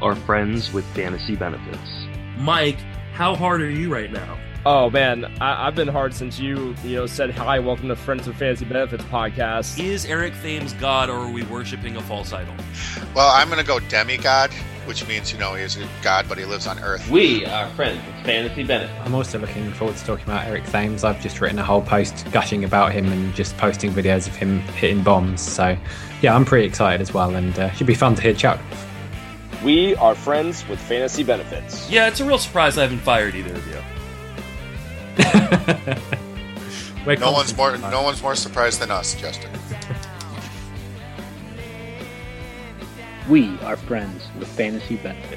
are friends with fantasy benefits. Mike, how hard are you right now? Oh man, I've been hard since you said hi, welcome to Friends with Fantasy Benefits podcast. Is Eric Thames God, or are we worshiping a false idol? Well, I'm going to go demigod, which means, he is a god, but he lives on Earth. We are friends with fantasy benefits. I'm also looking forward to talking about Eric Thames. I've just written a whole post gushing about him and just posting videos of him hitting bombs. So, yeah, I'm pretty excited as well, and should be fun to hear Chuck. We are friends with Fantasy Benefits. Yeah, it's a real surprise I haven't fired either of you. No one's more surprised than us, Justin. We are friends with fantasy benefits.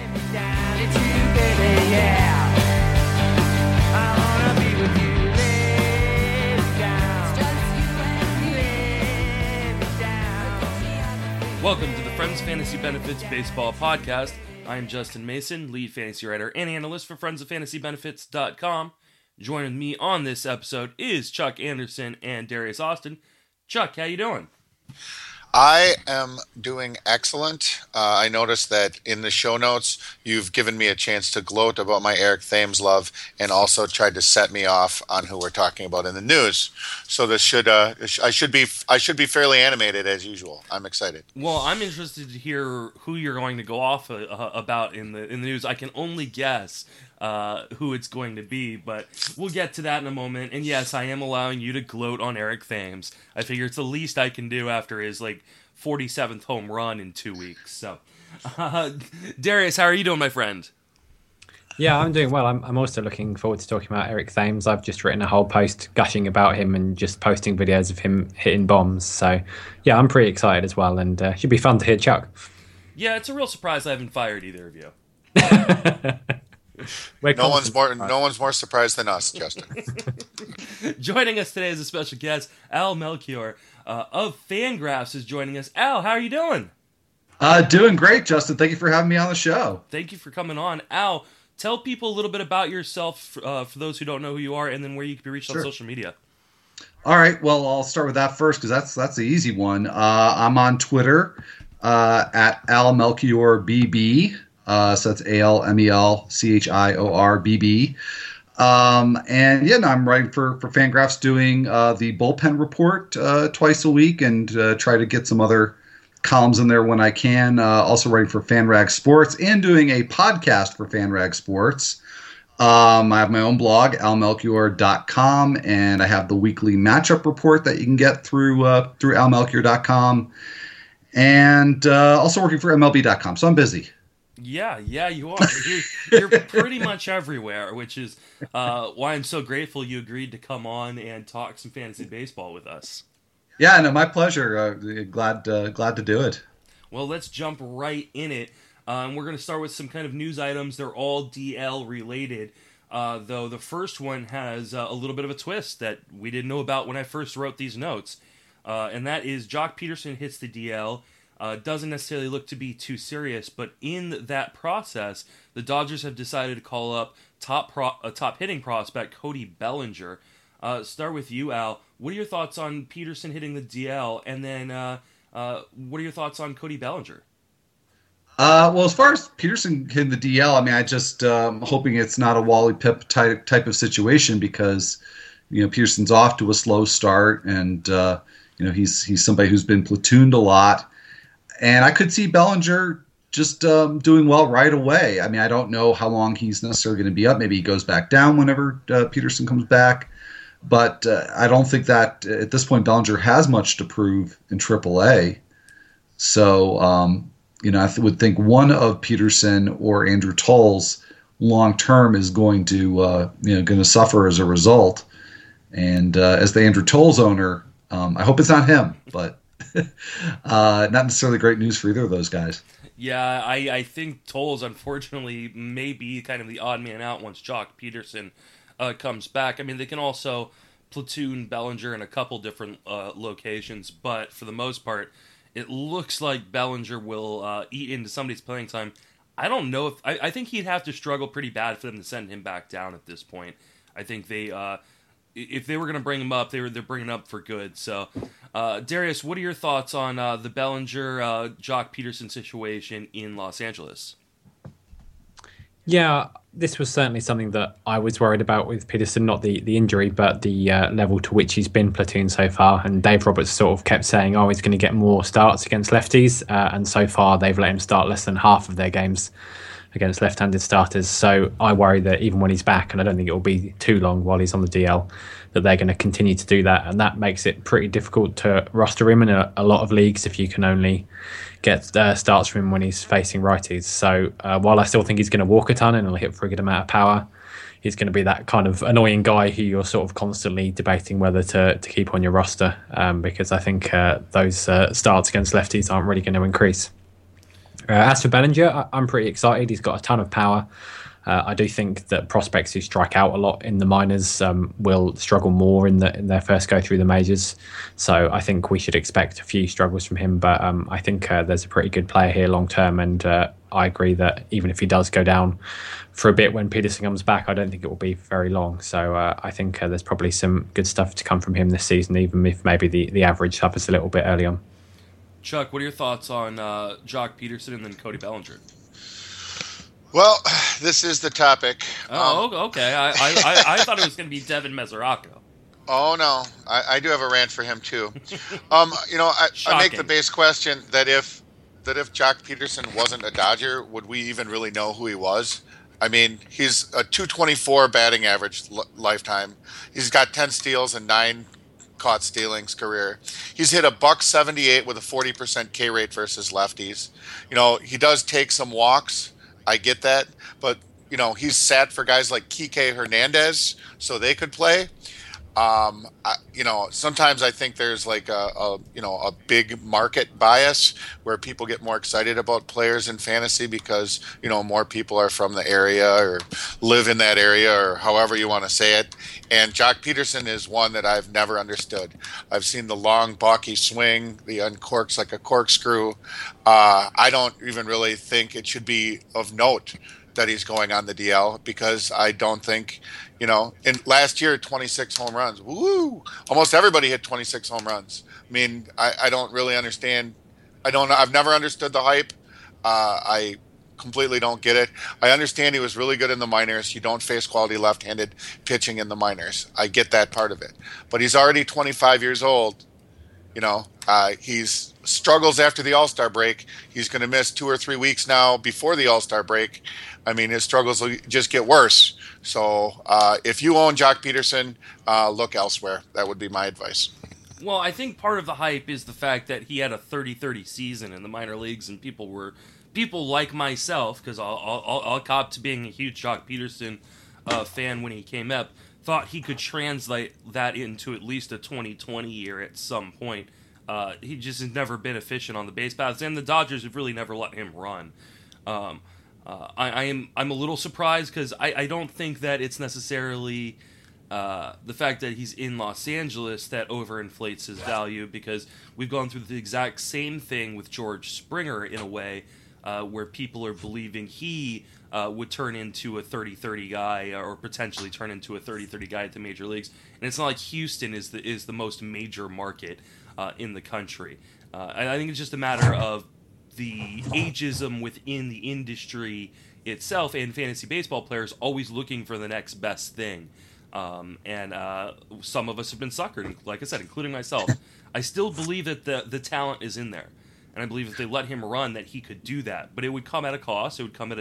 Welcome to the Friends Fantasy Benefits Baseball Podcast. I'm Justin Mason, lead fantasy writer and analyst for friendsoffantasybenefits.com. Joining me on this episode is Chuck Anderson and Darius Austin. Chuck, how you doing? I am doing excellent. I noticed that in the show notes, you've given me a chance to gloat about my Eric Thames love and also tried to set me off on who we're talking about in the news. So this I should be fairly animated as usual. I'm excited. Well, I'm interested to hear who you're going to go off about in the news. I can only guess who it's going to be, but we'll get to that in a moment. And yes, I am allowing you to gloat on Eric Thames. I figure it's the least I can do after his 47th home run in 2 weeks. So, Darius, how are you doing, my friend? Yeah, I'm doing well. I'm also looking forward to talking about Eric Thames. I've just written a whole post gushing about him and just posting videos of him hitting bombs. So, yeah, I'm pretty excited as well, and should be fun to hear Chuck. Yeah, it's a real surprise I haven't fired either of you. No one's more surprised than us, Justin. Joining us today as a special guest, Al Melchior of Fangraphs is joining us. Al, how are you doing? Doing great, Justin. Thank you for having me on the show. Thank you for coming on. Al, tell people a little bit about yourself for those who don't know who you are, and then where you can be reached on social media. All right. Well, I'll start with that first because that's the easy one. I'm on Twitter at Al Melchior BB. So that's ALMELCHIORBB. I'm writing for Fangraphs, doing the bullpen report twice a week, and try to get some other columns in there when I can. Also writing for FanRag Sports and doing a podcast for FanRag Sports. I have my own blog, almelchior.com, and I have the weekly matchup report that you can get through almelchior.com, and also working for MLB.com. So I'm busy. Yeah, you are. You're pretty much everywhere, which is why I'm so grateful you agreed to come on and talk some fantasy baseball with us. Yeah, no, my pleasure. Glad to do it. Well, let's jump right in it. We're going to start with some kind of news items. They're all DL related, though the first one has a little bit of a twist that we didn't know about when I first wrote these notes, and that is Jock Peterson hits the DL. Doesn't necessarily look to be too serious, but in that process, the Dodgers have decided to call up top hitting prospect Cody Bellinger. Start with you, Al. What are your thoughts on Peterson hitting the DL, and then what are your thoughts on Cody Bellinger? Well, as far as Peterson hitting the DL, I mean, I just hoping it's not a Wally Pipp type of situation because Peterson's off to a slow start, and he's somebody who's been platooned a lot. And I could see Bellinger just doing well right away. I mean, I don't know how long he's necessarily going to be up. Maybe he goes back down whenever Peterson comes back. But I don't think that at this point Bellinger has much to prove in AAA. So, I would think one of Peterson or Andrew Tolles long term is going to suffer as a result. And as the Andrew Tolles owner, I hope it's not him, but. Not necessarily great news for either of those guys. Yeah, I think Tolles, unfortunately, may be kind of the odd man out once Jock Peterson comes back. I mean, they can also platoon Bellinger in a couple different locations, but for the most part, it looks like Bellinger will eat into somebody's playing time. I don't know if... I think he'd have to struggle pretty bad for them to send him back down at this point. I think they if they were going to bring him up, they're bringing him up for good. So, Darius, what are your thoughts on the Bellinger, Jock Peterson situation in Los Angeles? Yeah, this was certainly something that I was worried about with Peterson, not the injury, but the level to which he's been platoon so far. And Dave Roberts sort of kept saying, he's going to get more starts against lefties. And so far, they've let him start less than half of their games against left-handed starters. So I worry that even when he's back, and I don't think it will be too long while he's on the DL, that they're going to continue to do that. And that makes it pretty difficult to roster him in a lot of leagues if you can only get starts from him when he's facing righties. So while I still think he's going to walk a ton and he'll hit for a good amount of power, he's going to be that kind of annoying guy who you're sort of constantly debating whether to keep on your roster, because I think those starts against lefties aren't really going to increase. As for Bellinger, I'm pretty excited. He's got a ton of power. I do think that prospects who strike out a lot in the minors will struggle more in their first go through the majors. So I think we should expect a few struggles from him. But I think there's a pretty good player here long term. And I agree that even if he does go down for a bit when Peterson comes back, I don't think it will be very long. So I think there's probably some good stuff to come from him this season, even if maybe the average suffers a little bit early on. Chuck, what are your thoughts on Jock Peterson and then Cody Bellinger? Well, this is the topic. Okay. I thought it was going to be Devin Mesoraco. Oh, no. I do have a rant for him, too. I make the base question that if Jock Peterson wasn't a Dodger, would we even really know who he was? I mean, he's a .224 batting average lifetime. He's got 10 steals and 9 caught stealings career. He's hit a .178 with a 40% K rate versus lefties. He does take some walks. I get that, but he's sat for guys like Kike Hernandez so they could play. Sometimes I think there's like a big market bias where people get more excited about players in fantasy because more people are from the area or live in that area or however you want to say it. And Jock Peterson is one that I've never understood. I've seen the long balky swing, the uncorks like a corkscrew. I don't even really think it should be of note that he's going on the DL because I don't think, in last year, 26 home runs. Woo! Almost everybody hit 26 home runs. I mean, I don't really understand. I've never understood the hype. I completely don't get it. I understand he was really good in the minors. You don't face quality left-handed pitching in the minors. I get that part of it. But he's already 25 years old. He's struggles after the All-Star break. He's going to miss 2 or 3 weeks now before the All-Star break. I mean, his struggles will just get worse. So if you own Jock Peterson, look elsewhere. That would be my advice. Well, I think part of the hype is the fact that he had a 30-30 season in the minor leagues, and people like myself, because I'll cop to being a huge Jock Peterson fan when he came up, thought he could translate that into at least a 2020 year at some point. He just has never been efficient on the base paths, and the Dodgers have really never let him run. I'm a little surprised because I don't think that it's necessarily the fact that he's in Los Angeles that overinflates his value, because we've gone through the exact same thing with George Springer in a way, where people are believing he would turn into a 30-30 guy or potentially turn into a 30-30 guy at the major leagues. And it's not like Houston is the most major market in the country. I think it's just a matter of the ageism within the industry itself and fantasy baseball players always looking for the next best thing. And some of us have been suckered, like I said, including myself. I still believe that the talent is in there. And I believe if they let him run that he could do that. But it would come at a cost. It would come at a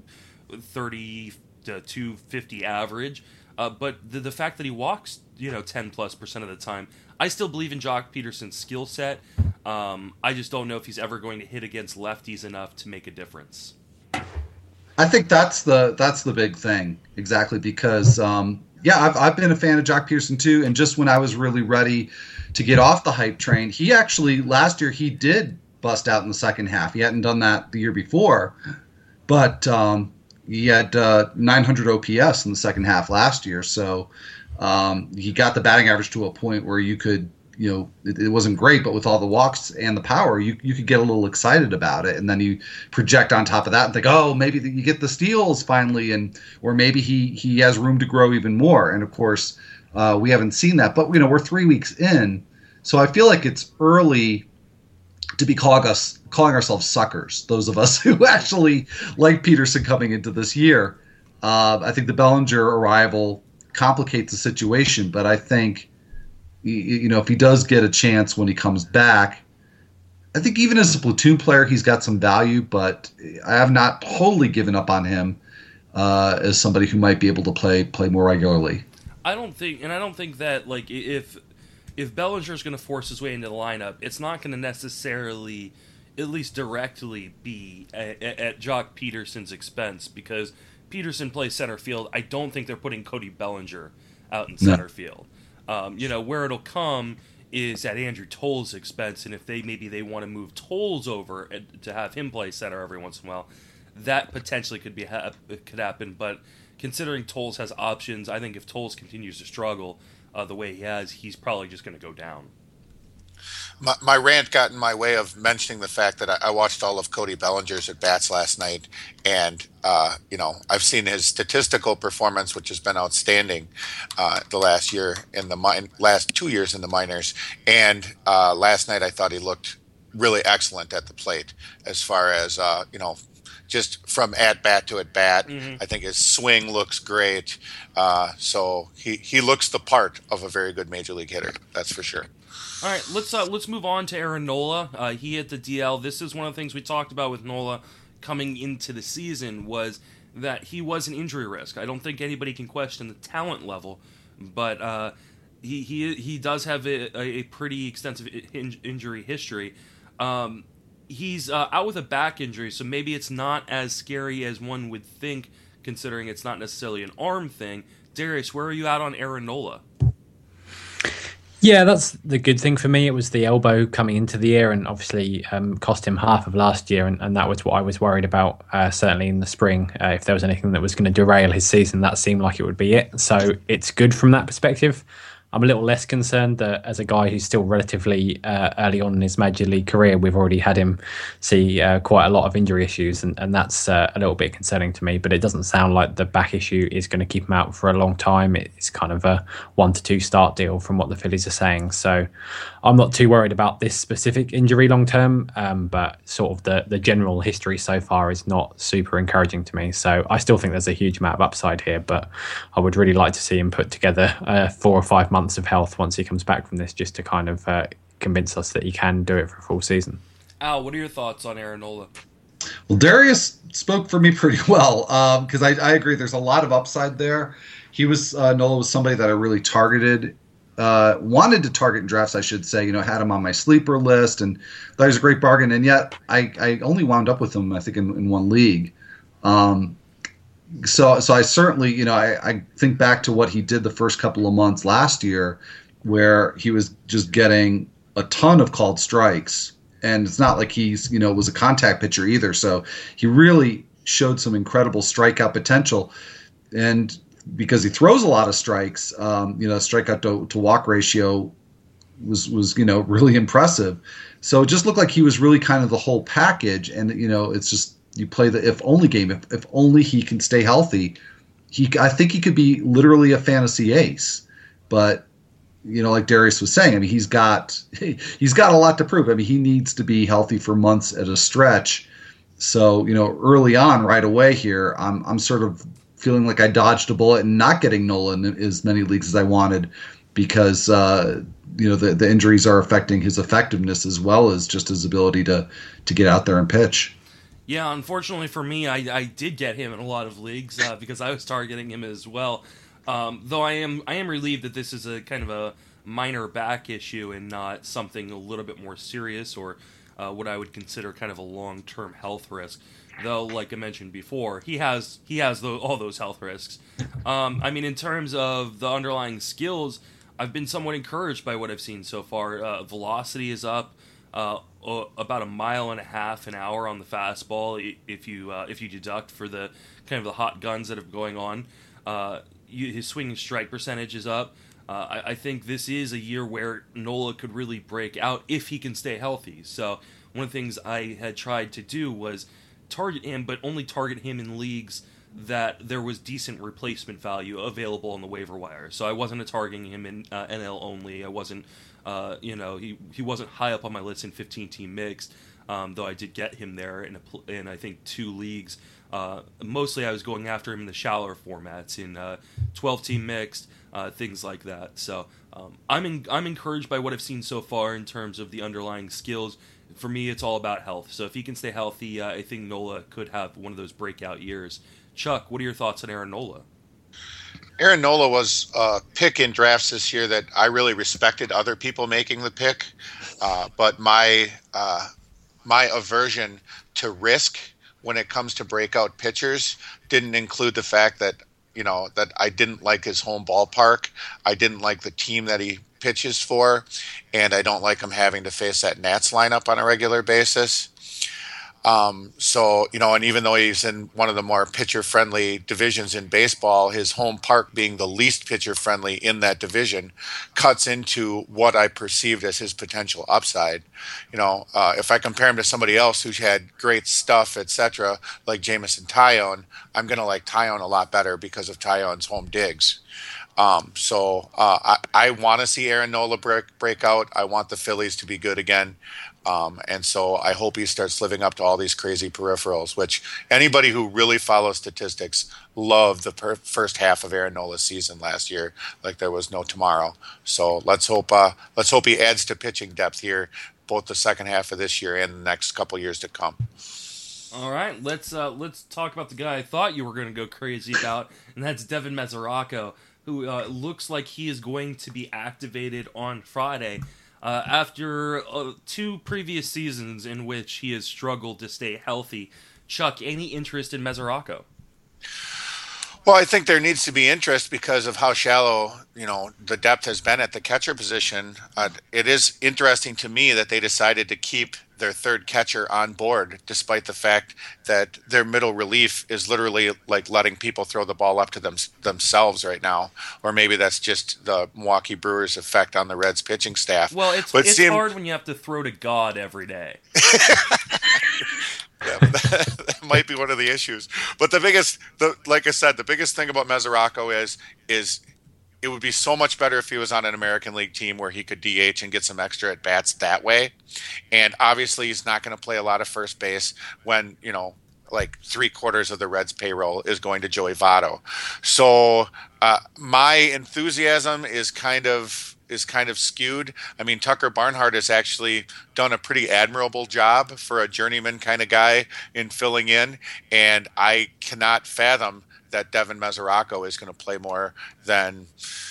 230 to 250 average. But the fact that he walks, 10+% of the time, I still believe in Jock Peterson's skill set. I just don't know if he's ever going to hit against lefties enough to make a difference. I think that's the big thing, exactly, because I've been a fan of Jock Peterson too, and just when I was really ready to get off the hype train, he actually last year he did bust out in the second half. He hadn't done that the year before, but he had 900 OPS in the second half last year, so he got the batting average to a point where you could, it wasn't great, but with all the walks and the power, you could get a little excited about it, and then you project on top of that and think, oh, maybe you get the steals finally, or maybe he has room to grow even more. And of course, we haven't seen that. But we're 3 weeks in, so I feel like it's early to be calling ourselves suckers. Those of us who actually like Peterson coming into this year. I think the Bellinger arrival complicates the situation, but I think if he does get a chance when he comes back, I think even as a platoon player, he's got some value, but I have not totally given up on him as somebody who might be able to play more regularly. I don't think that like if Bellinger's going to force his way into the lineup, it's not going to necessarily, at least directly, be at Jock Peterson's expense, because Peterson plays center field. I don't think they're putting Cody Bellinger out in center field. Where it'll come is at Andrew Toll's expense, and if they want to move Tolles over to have him play center every once in a while, that potentially could happen. But considering Tolles has options, I think if Tolles continues to struggle the way he has, he's probably just going to go down. My rant got in my way of mentioning the fact that I watched all of Cody Bellinger's at bats last night, and I've seen his statistical performance, which has been outstanding the last 2 years in the minors, and last night I thought he looked really excellent at the plate as far as just from at bat to at bat. Mm-hmm. I think his swing looks great, so he looks the part of a very good major league hitter. That's for sure. All right, let's move on to Aaron Nola. He hit the DL. This is one of the things we talked about with Nola coming into the season, was that he was an injury risk. I don't think anybody can question the talent level, but he does have a pretty extensive injury history. He's out with a back injury, so maybe it's not as scary as one would think, considering it's not necessarily an arm thing. Darius, where are you at on Aaron Nola? Yeah, that's the good thing for me. It was the elbow coming into the year, and obviously cost him half of last year, and that was what I was worried about, certainly in the spring. If there was anything that was going to derail his season, that seemed like it would be it. So it's good from that perspective. I'm a little less concerned that as a guy who's still relatively early on in his major league career, we've already had him see quite a lot of injury issues, and that's a little bit concerning to me. But it doesn't sound like the back issue is going to keep him out for a long time. It's kind of a 1 to 2 start deal from what the Phillies are saying. So I'm not too worried about this specific injury long term, but sort of the general history so far is not super encouraging to me. So I still think there's a huge amount of upside here, but I would really like to see him put together 4 or 5 months of health once he comes back from this, just to kind of convince us that he can do it for a full season. Al, what are your thoughts on Aaron Nola? Well, Darius spoke for me pretty well, because I agree there's a lot of upside there. Nola was somebody that I really targeted, wanted to target in drafts, I should say. Had him on my sleeper list and thought he was a great bargain, and yet I only wound up with him, I think, in one league. So I certainly, I think back to what he did the first couple of months last year, where he was just getting a ton of called strikes, and it's not like he's, was a contact pitcher either. So he really showed some incredible strikeout potential, and because he throws a lot of strikes, strikeout to walk ratio was really impressive. So it just looked like he was really kind of the whole package, and it's just. You play the if-only game. If only he can stay healthy, I think he could be literally a fantasy ace. But like Darius was saying, I mean, he's got a lot to prove. I mean, he needs to be healthy for months at a stretch. So early on, right away here, I'm sort of feeling like I dodged a bullet and not getting Nola in as many leagues as I wanted, because the injuries are affecting his effectiveness as well as just his ability to get out there and pitch. Yeah, unfortunately for me, I did get him in a lot of leagues because I was targeting him as well. Though I am relieved that this is a kind of a minor back issue and not something a little bit more serious, or what I would consider kind of a long-term health risk. Though, like I mentioned before, he has all those health risks. I mean, in terms of the underlying skills, I've been somewhat encouraged by what I've seen so far. Velocity is up. About 1.5 miles an hour on the fastball, if you deduct for the kind of the hot guns that are going on. His swinging strike percentage is up. I think this is a year where Nola could really break out if he can stay healthy. So one of the things I had tried to do was target him, but only target him in leagues that there was decent replacement value available on the waiver wire. So I wasn't targeting him in NL only. I wasn't, he wasn't high up on my list in 15-team mixed, though I did get him there in I think 2 leagues. Mostly I was going after him in the shallower formats, in 12-team mixed, things like that. So I'm encouraged by what I've seen so far in terms of the underlying skills. For me, it's all about health. So if he can stay healthy, I think Nola could have one of those breakout years. Chuck, what are your thoughts on Aaron Nola? Aaron Nola was a pick in drafts this year that I really respected other people making the pick, but my aversion to risk when it comes to breakout pitchers didn't include the fact that that I didn't like his home ballpark, I didn't like the team that he pitches for, and I don't like him having to face that Nats lineup on a regular basis. And even though he's in one of the more pitcher-friendly divisions in baseball, his home park being the least pitcher-friendly in that division cuts into what I perceived as his potential upside. If I compare him to somebody else who's had great stuff, etc., like Jameson Taillon, I'm going to like Taillon a lot better because of Taillon's home digs. I want to see Aaron Nola break out. I want the Phillies to be good again. And so I hope he starts living up to all these crazy peripherals, which anybody who really follows statistics loved the first half of Aaron Nola's season last year, like there was no tomorrow. So let's hope he adds to pitching depth here, both the second half of this year and the next couple years to come. All right, let's talk about the guy I thought you were going to go crazy about, and that's Devin Mesoraco, who looks like he is going to be activated on Friday. After 2 previous seasons in which he has struggled to stay healthy. Chuck, any interest in Mesoraco? Well, I think there needs to be interest because of how shallow, the depth has been at the catcher position. It is interesting to me that they decided to keep their third catcher on board, despite the fact that their middle relief is literally like letting people throw the ball up to themselves right now. Or maybe that's just the Milwaukee Brewers' effect on the Reds pitching staff. Well, it's hard when you have to throw to God every day. Yeah, that might be one of the issues. But like I said, the biggest thing about Mesoraco is it would be so much better if he was on an American League team where he could DH and get some extra at bats that way. And obviously, he's not going to play a lot of first base when like 3/4 of the Reds' payroll is going to Joey Votto. So my enthusiasm is kind of skewed. I mean, Tucker Barnhart has actually done a pretty admirable job for a journeyman kind of guy in filling in, and I cannot fathom that Devin Mesoraco is going to play more than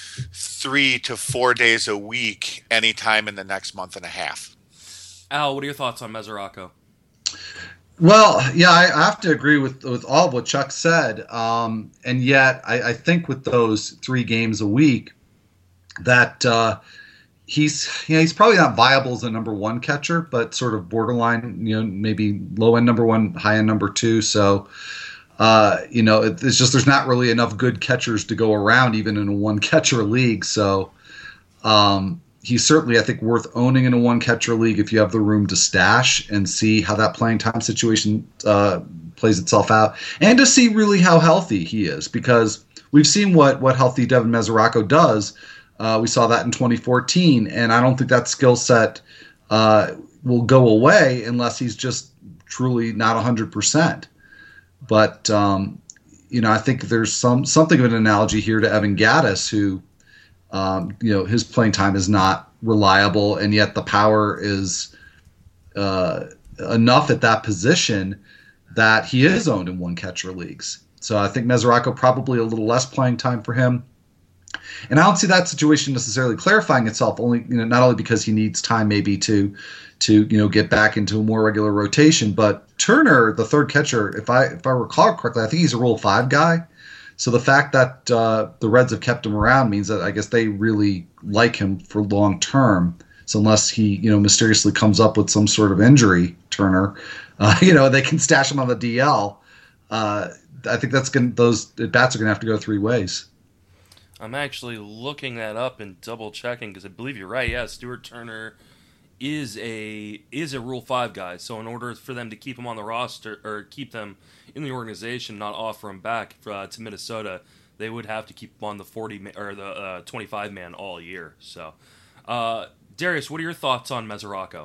3 to 4 days a week anytime in the next month and a half. Al, what are your thoughts on Mesoraco? Well, yeah, I have to agree with all of what Chuck said. And yet I think with those 3 games a week that he's probably not viable as a number 1 catcher, but sort of borderline, maybe low end number 1, high end number 2. So, it's just there's not really enough good catchers to go around even in a 1 catcher league. So he's certainly, I think, worth owning in a 1 catcher league if you have the room to stash and see how that playing time situation plays itself out, and to see really how healthy he is, because we've seen what healthy Devin Mesoraco does. We saw that in 2014, and I don't think that skill set will go away unless he's just truly not 100%. But I think there's something of an analogy here to Evan Gattis, who his playing time is not reliable, and yet the power is enough at that position that he is owned in 1 catcher leagues. So I think Mesoraco probably a little less playing time for him. And I don't see that situation necessarily clarifying itself, only not only because he needs time maybe to get back into a more regular rotation, but Turner, the third catcher, if I recall correctly, I think he's a Rule 5 guy. So the fact that the Reds have kept him around means that I guess they really like him for long term. So unless he mysteriously comes up with some sort of injury, Turner, they can stash him on the DL. I think those at bats are going to have to go 3 ways. I'm actually looking that up and double checking because I believe you're right. Yeah, Stuart Turner is a Rule 5 guy. So in order for them to keep him on the roster or keep them in the organization, not offer him back to Minnesota, they would have to keep him on the 25 man all year. So, Darius, what are your thoughts on Mesoraco?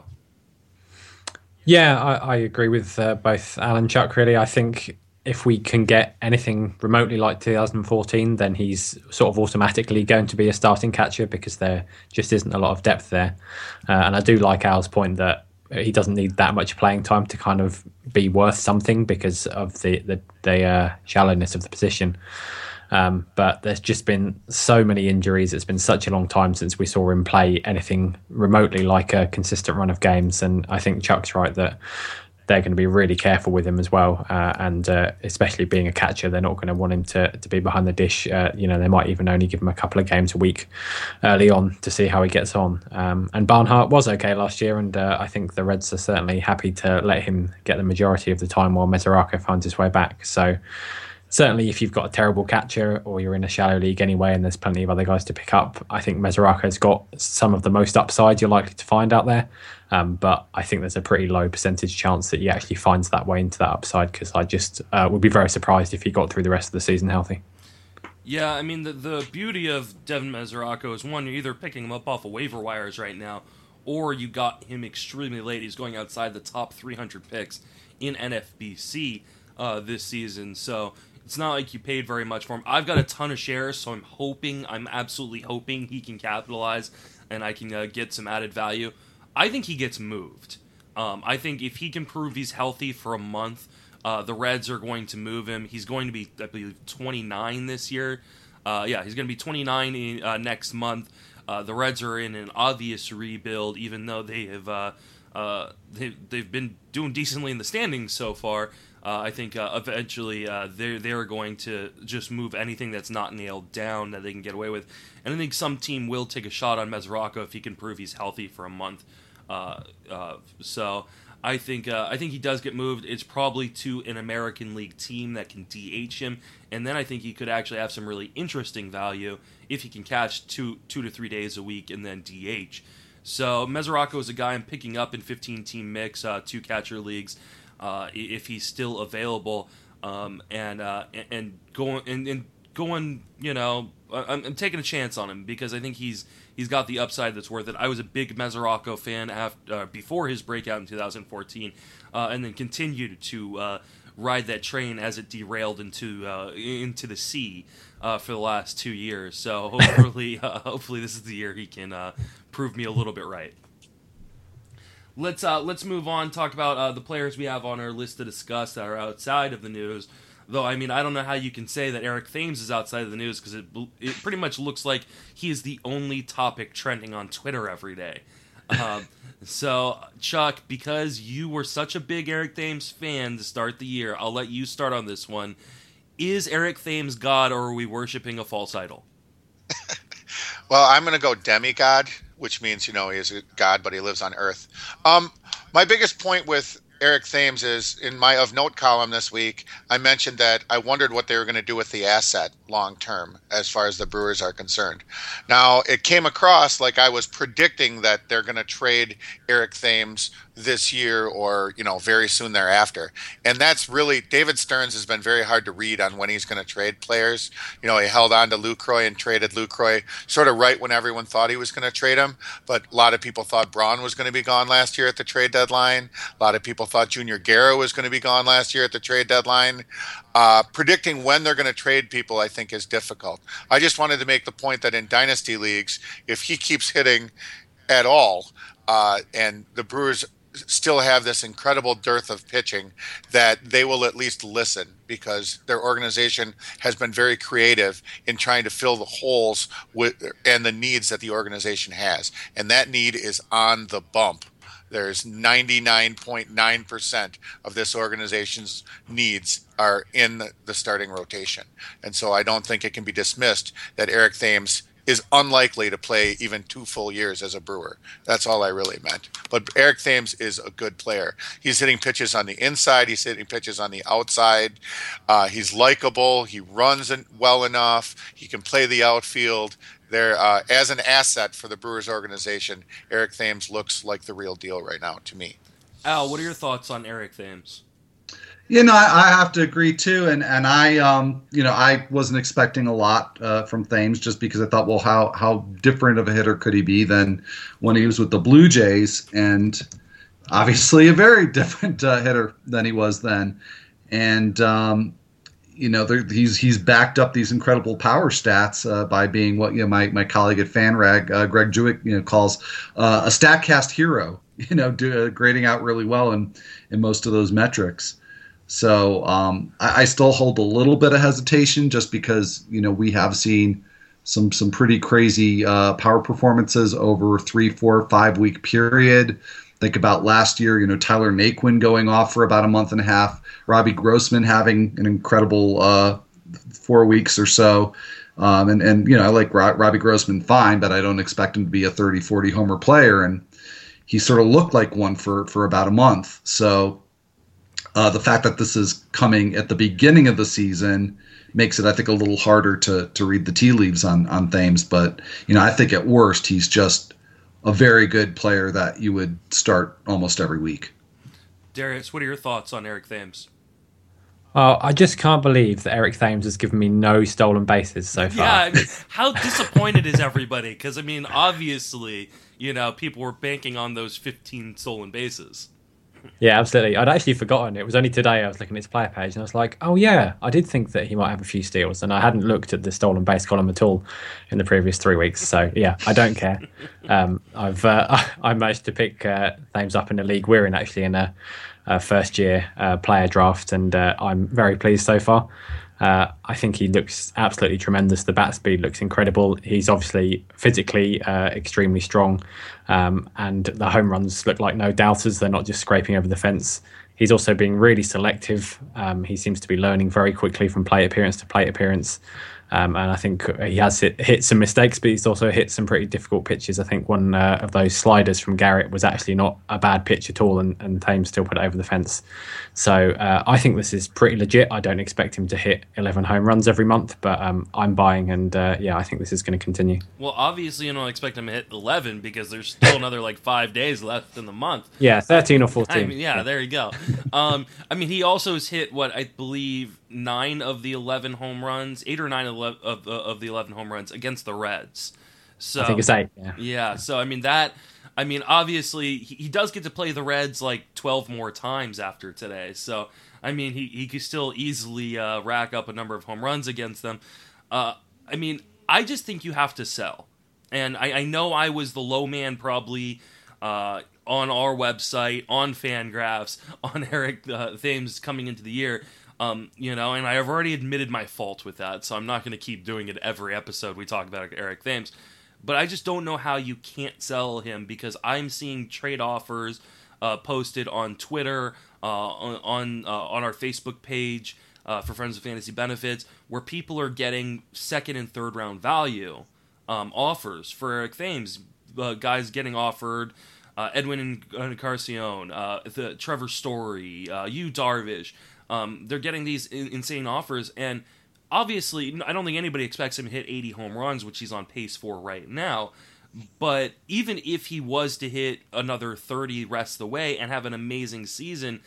Yeah, I agree with both Al and Chuck, really. I think if we can get anything remotely like 2014, then he's sort of automatically going to be a starting catcher because there just isn't a lot of depth there. And I do like Al's point that he doesn't need that much playing time to kind of be worth something because of the shallowness of the position. But there's just been so many injuries. It's been such a long time since we saw him play anything remotely like a consistent run of games. And I think Chuck's right that they're going to be really careful with him as well. And especially being a catcher, they're not going to want him to be behind the dish. They might even only give him a couple of games a week early on to see how he gets on. And Barnhart was okay last year, and I think the Reds are certainly happy to let him get the majority of the time while Mesoraco finds his way back. So certainly if you've got a terrible catcher or you're in a shallow league anyway and there's plenty of other guys to pick up, I think Mesoraco's got some of the most upside you're likely to find out there. But I think there's a pretty low percentage chance that he actually finds that way into that upside because I just would be very surprised if he got through the rest of the season healthy. Yeah, I mean, the beauty of Devin Mesoraco is, one, you're either picking him up off of waiver wires right now or you got him extremely late. He's going outside the top 300 picks in NFBC this season, so it's not like you paid very much for him. I've got a ton of shares, so I'm absolutely hoping he can capitalize and I can get some added value. I think he gets moved. I think if he can prove he's healthy for a month, the Reds are going to move him. He's going to be, I believe, 29 this year. He's going to be 29 next month. The Reds are in an obvious rebuild, even though they have they've been doing decently in the standings so far. I think eventually they're going to just move anything that's not nailed down that they can get away with. And I think some team will take a shot on Mesoraco if he can prove he's healthy for a month. So I think he does get moved. It's probably to an American League team that can DH him. And then I think he could actually have some really interesting value if he can catch two to 3 days a week and then DH. So Mesoraco is a guy I'm picking up in 15-team mix, 2 catcher leagues. If he's still available, and going, I'm taking a chance on him because I think he's got the upside that's worth it. I was a big Mesoraco fan before his breakout in 2014, and then continued to ride that train as it derailed into the sea for the last 2 years. So hopefully this is the year he can prove me a little bit right. Let's move on. Talk about the players we have on our list to discuss that are outside of the news. Though, I mean, I don't know how you can say that Eric Thames is outside of the news because it pretty much looks like he is the only topic trending on Twitter every day. So, Chuck, because you were such a big Eric Thames fan to start the year, I'll let you start on this one. Is Eric Thames God, or are we worshiping a false idol? Well, I'm going to go demigod, which means, he is a god, but he lives on Earth. My biggest point with Eric Thames is, in my Of Note column this week, I mentioned that I wondered what they were going to do with the asset long term as far as the Brewers are concerned. Now, it came across like I was predicting that they're going to trade Eric Thames this year or, very soon thereafter. And that's really, David Stearns has been very hard to read on when he's going to trade players. He held on to Lucroy and traded Lucroy sort of right when everyone thought he was going to trade him. But a lot of people thought Braun was going to be gone last year at the trade deadline. A lot of people thought Junior Guerra was going to be gone last year at the trade deadline. Predicting when they're going to trade people, I think, is difficult. I just wanted to make the point that in dynasty leagues, if he keeps hitting at all, and the Brewers still have this incredible dearth of pitching, that they will at least listen because their organization has been very creative in trying to fill the holes and the needs that the organization has. And that need is on the bump. There's 99.9% of this organization's needs are in the starting rotation. And so I don't think it can be dismissed that Eric Thames is unlikely to play even 2 full years as a Brewer. That's all I really meant. But Eric Thames is a good player. He's hitting pitches on the inside. He's hitting pitches on the outside. He's likable. He runs well enough. He can play the outfield. There, as an asset for the Brewers organization, Eric Thames looks like the real deal right now to me. Al, what are your thoughts on Eric Thames? I have to agree too, and I I wasn't expecting a lot from Thames just because I thought, well, how different of a hitter could he be than when he was with the Blue Jays, and obviously a very different hitter than he was then, and he's backed up these incredible power stats by being what my colleague at FanRag, Greg Jewett, calls a Statcast hero, grading out really well in most of those metrics. So I still hold a little bit of hesitation just because, we have seen some pretty crazy power performances over 3, 4, 5 week period. Think about last year, Tyler Naquin going off for about a month and a half, Robbie Grossman having an incredible 4 weeks or so. I like Robbie Grossman fine, but I don't expect him to be a 30, 40 homer player. And he sort of looked like one for about a month. So the fact that this is coming at the beginning of the season makes it, I think, a little harder to read the tea leaves on Thames. But, I think at worst, he's just a very good player that you would start almost every week. Darius, what are your thoughts on Eric Thames? I just can't believe that Eric Thames has given me no stolen bases so far. Yeah, how disappointed is everybody? Because, obviously, people were banking on those 15 stolen bases. Yeah, absolutely. I'd actually forgotten. It was only today I was looking at his player page and I was like, oh yeah, I did think that he might have a few steals, and I hadn't looked at the stolen base column at all in the previous 3 weeks. So yeah, I don't care. I managed to pick Thames up in the league we're in, actually, in a first year player draft, and I'm very pleased so far. I think he looks absolutely tremendous. The bat speed looks incredible. He's obviously physically extremely strong, and the home runs look like no doubters. They're not just scraping over the fence. He's also being really selective. He seems to be learning very quickly from plate appearance to plate appearance. And I think he has hit some mistakes, but he's also hit some pretty difficult pitches. I think one of those sliders from Garrett was actually not a bad pitch at all, and Thames still put it over the fence. So I think this is pretty legit. I don't expect him to hit 11 home runs every month, but I'm buying, and I think this is going to continue. Well, obviously you don't expect him to hit 11 because there's still another 5 days left in the month. Yeah, 13 or 14. There you go. He also has hit what I believe 9 of the 11 home runs, 8 or 9 of the 11 home runs against the Reds. So I think it's 8. Yeah. So obviously he does get to play the Reds 12 more times after today. So he could still easily rack up a number of home runs against them. I just think you have to sell, and I know I was the low man probably on our website, on Fangraphs, on Eric Thames coming into the year. And I have already admitted my fault with that, so I'm not going to keep doing it every episode we talk about Eric Thames. But I just don't know how you can't sell him, because I'm seeing trade offers posted on Twitter, on our Facebook page for Friends of Fantasy Benefits, where people are getting second and third round value offers for Eric Thames. Guys getting offered Edwin Encarnacion, Trevor Story, Yu Darvish. They're getting these insane offers, and obviously I don't think anybody expects him to hit 80 home runs, which he's on pace for right now. But even if he was to hit another 30 rest of the way and have an amazing season,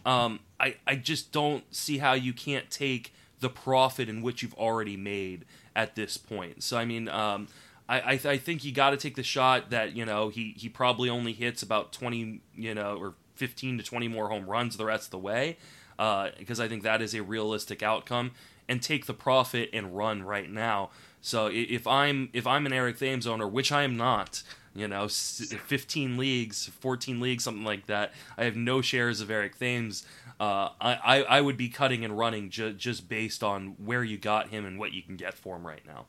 I just don't see how you can't take the profit in which you've already made at this point. So I think you got to take the shot that he probably only hits about 20 or 15 to 20 more home runs the rest of the way. Because I think that is a realistic outcome, and take the profit and run right now. So if I'm an Eric Thames owner, which I am not, 15 leagues, 14 leagues, something like that, I have no shares of Eric Thames. I would be cutting and running just based on where you got him and what you can get for him right now.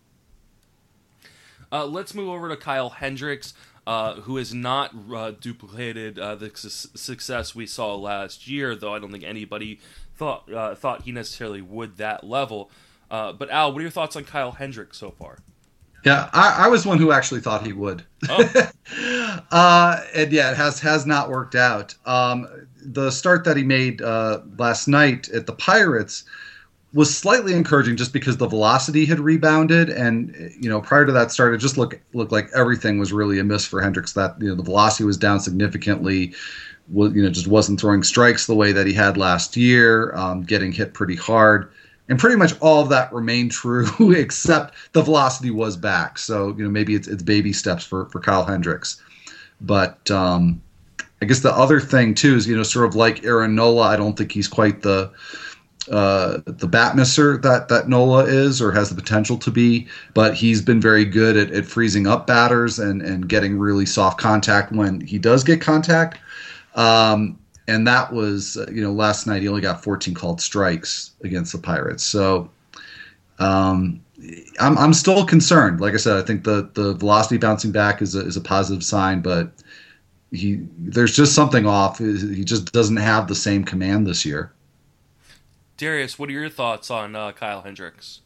Let's move over to Kyle Hendricks, who has not duplicated the success we saw last year, though I don't think anybody thought he necessarily would that level. But Al, what are your thoughts on Kyle Hendricks so far? Yeah, I was one who actually thought he would. Oh. And yeah, it has not worked out. The start that he made last night at the Pirates was slightly encouraging just because the velocity had rebounded, and prior to that start, it just looked like everything was really amiss for Hendricks. That the velocity was down significantly. Just wasn't throwing strikes the way that he had last year, getting hit pretty hard. And pretty much all of that remained true, except the velocity was back. So, maybe it's baby steps for Kyle Hendricks. But I guess the other thing, too, is, sort of like Aaron Nola, I don't think he's quite the bat misser that Nola is or has the potential to be. But he's been very good at freezing up batters and getting really soft contact when he does get contact. And that was, last night he only got 14 called strikes against the Pirates. So I'm still concerned. Like I said, I think the velocity bouncing back is a positive sign, but there's just something off. He just doesn't have the same command this year. Darius, what are your thoughts on Kyle Hendricks?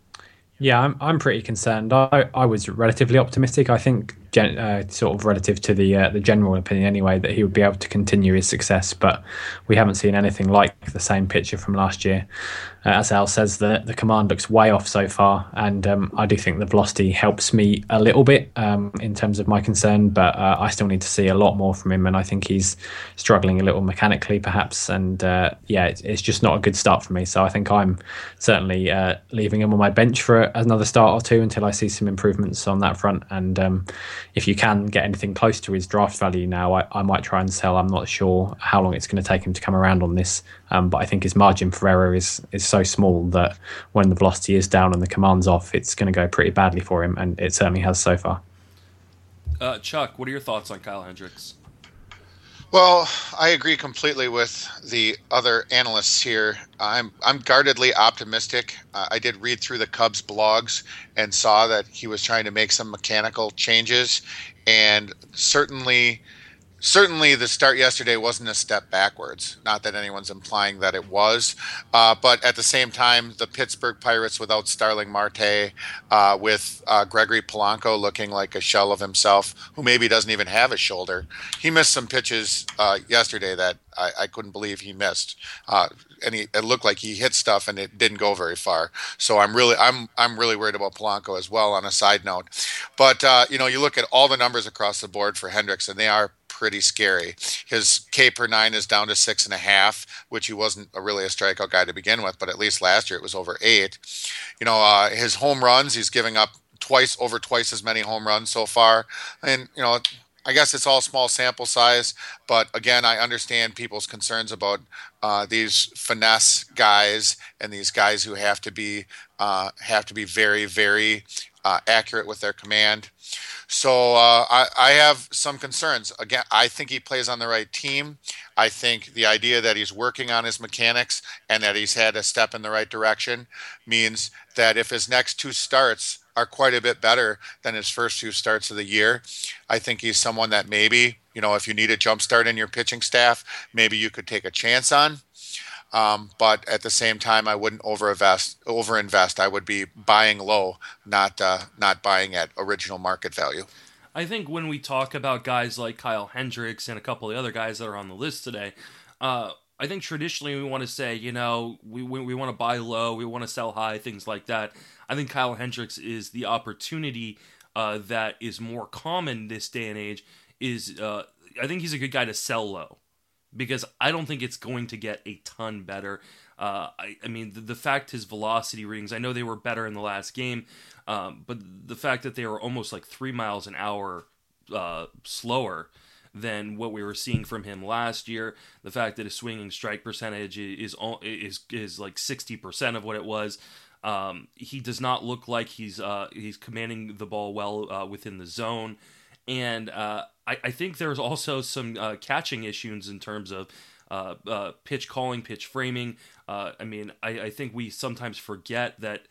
Yeah, I'm pretty concerned. I was relatively optimistic. I think sort of relative to the general opinion anyway, that he would be able to continue his success, but we haven't seen anything like the same picture from last year. As Al says, the command looks way off so far, and I do think the velocity helps me a little bit in terms of my concern, but I still need to see a lot more from him, and I think he's struggling a little mechanically perhaps, and it's just not a good start for me. So I think I'm certainly leaving him on my bench for another start or two until I see some improvements on that front, and if you can get anything close to his draft value now, I might try and sell. I'm not sure how long it's going to take him to come around on this, but I think his margin for error is so small that when the velocity is down and the command's off, it's going to go pretty badly for him, and it certainly has so far. Chuck, what are your thoughts on Kyle Hendricks? Well, I agree completely with the other analysts here. I'm guardedly optimistic. I did read through the Cubs blogs and saw that he was trying to make some mechanical changes, and certainly the start yesterday wasn't a step backwards. Not that anyone's implying that it was, but at the same time, the Pittsburgh Pirates without Starling Marte, with Gregory Polanco looking like a shell of himself, who maybe doesn't even have a shoulder. He missed some pitches yesterday that I couldn't believe he missed, and it looked like he hit stuff and it didn't go very far. So I'm really worried about Polanco as well. On a side note, but you look at all the numbers across the board for Hendricks, and they are pretty scary. His K per 9 is down to 6.5, which he wasn't really a strikeout guy to begin with, but at least last year it was over 8. His home runs, he's giving up over twice as many home runs so far, and I guess it's all small sample size, but again, I understand people's concerns about these finesse guys and these guys who have to be very, very accurate with their command. So I have some concerns. Again, I think he plays on the right team. I think the idea that he's working on his mechanics and that he's had a step in the right direction means that if his next 2 starts are quite a bit better than his first 2 starts of the year, I think he's someone that maybe, if you need a jump start in your pitching staff, maybe you could take a chance on. But at the same time, I wouldn't overinvest. I would be buying low, not buying at original market value. I think when we talk about guys like Kyle Hendricks and a couple of the other guys that are on the list today, I think traditionally we want to say, we want to buy low, we want to sell high, things like that. I think Kyle Hendricks is the opportunity that is more common this day and age. I think he's a good guy to sell low, because I don't think it's going to get a ton better. I mean, the fact his velocity readings, I know they were better in the last game, but the fact that they were almost like 3 miles an hour slower than what we were seeing from him last year, the fact that his swinging strike percentage is like 60% of what it was. He does not look like he's commanding the ball well within the zone. And I think there's also some catching issues in terms of pitch calling, pitch framing. I think we sometimes forget that,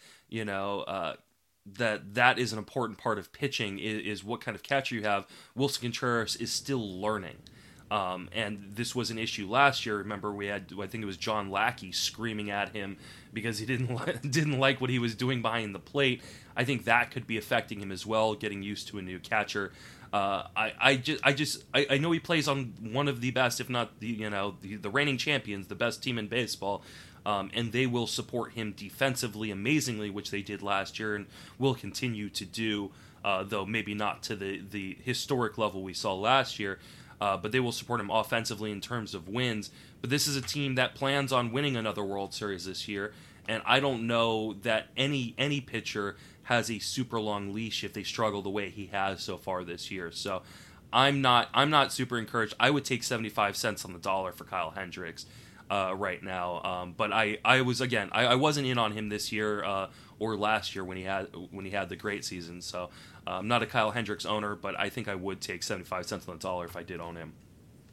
that is an important part of pitching is what kind of catcher you have. Wilson Contreras is still learning. And this was an issue last year. Remember, we had, I think it was John Lackey screaming at him because he didn't like what he was doing behind the plate. I think that could be affecting him as well, getting used to a new catcher. I know he plays on one of the best, if not the reigning champions, the best team in baseball, and they will support him defensively amazingly, which they did last year and will continue to do, though maybe not to the historic level we saw last year. But they will support him offensively in terms of wins. But this is a team that plans on winning another World Series this year, and I don't know that any pitcher has a super long leash if they struggle the way he has so far this year. So I'm not super encouraged. I would take 75 cents on the dollar for Kyle Hendricks right now. But I wasn't in on him this year or last year when he had the great season. So I'm not a Kyle Hendricks owner, but I think I would take 75 cents on the dollar if I did own him.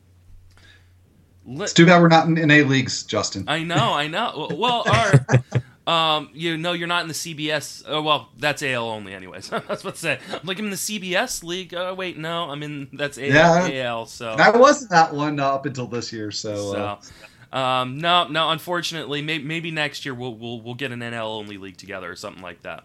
It's too bad we're not in A leagues, Justin. I know. Well, you're not in the CBS. Oh, well, that's AL only, anyways. I was about to say, I'm like, I'm in the CBS league. Wait, no, that's AL. Yeah, AL. So I wasn't that one up until this year. So no. Unfortunately, maybe next year we'll get an NL only league together or something like that.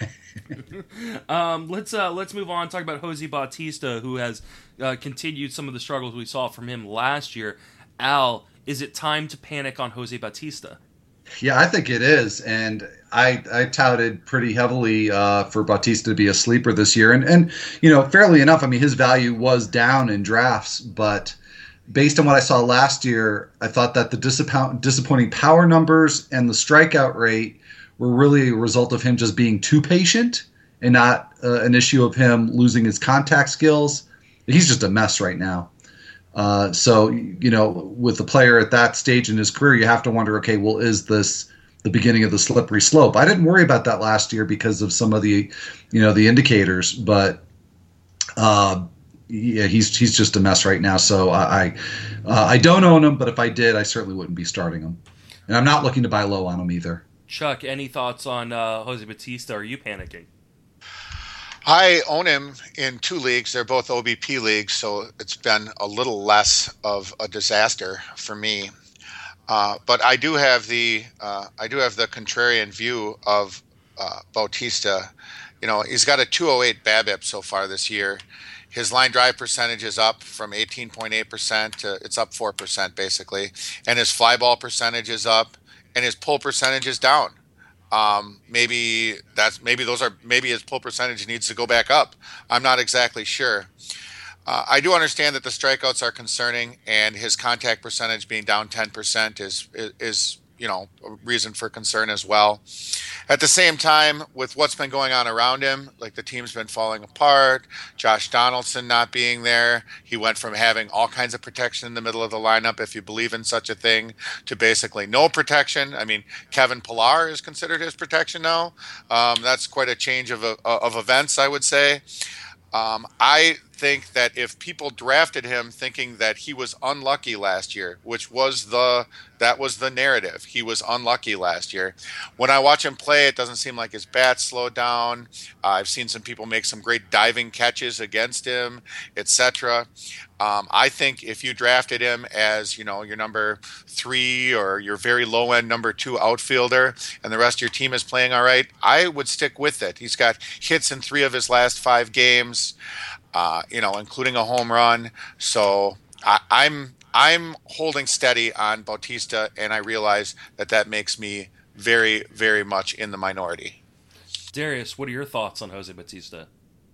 Let's move on. Talk about Jose Bautista, who has continued some of the struggles we saw from him last year. Al, is it time to panic on Jose Bautista? Yeah, I think it is, and I touted pretty heavily for Bautista to be a sleeper this year, and fairly enough, I mean, his value was down in drafts, but based on what I saw last year, I thought that the disappointing power numbers and the strikeout rate were really a result of him just being too patient and not an issue of him losing his contact skills. He's just a mess right now. So, with a player at that stage in his career, you have to wonder, okay, well, is this the beginning of the slippery slope? I didn't worry about that last year because of some of the, the indicators, but he's just a mess right now. So I don't own him, but if I did, I certainly wouldn't be starting him. And I'm not looking to buy low on him either. Chuck, any thoughts on Jose Bautista? Are you panicking? I own him in 2 leagues. They're both OBP leagues, so it's been a little less of a disaster for me. But I do have the contrarian view of Bautista. He's got a 208 BABIP so far this year. His line drive percentage is up from 18.8% to it's up 4% basically, and his fly ball percentage is up, and his pull percentage is down. Maybe his pull percentage needs to go back up. I'm not exactly sure. I do understand that the strikeouts are concerning, and his contact percentage being down 10% is a reason for concern as well. At the same time, with what's been going on around him, like the team's been falling apart, Josh Donaldson not being there, he went from having all kinds of protection in the middle of the lineup, if you believe in such a thing, to basically no protection. I mean, Kevin Pillar is considered his protection now. That's quite a change of events, I would say. I think that if people drafted him thinking that he was unlucky last year, which was the narrative, he was unlucky last year. When I watch him play, it doesn't seem like his bat slowed down. I've seen some people make some great diving catches against him, etc. I think if you drafted him as, your number 3 or your very low end number 2 outfielder, and the rest of your team is playing all right, I would stick with it. He's got hits in 3 of his last 5 games, including a home run. So I'm holding steady on Bautista, and I realize that makes me very, very much in the minority. Darius, what are your thoughts on Jose Bautista?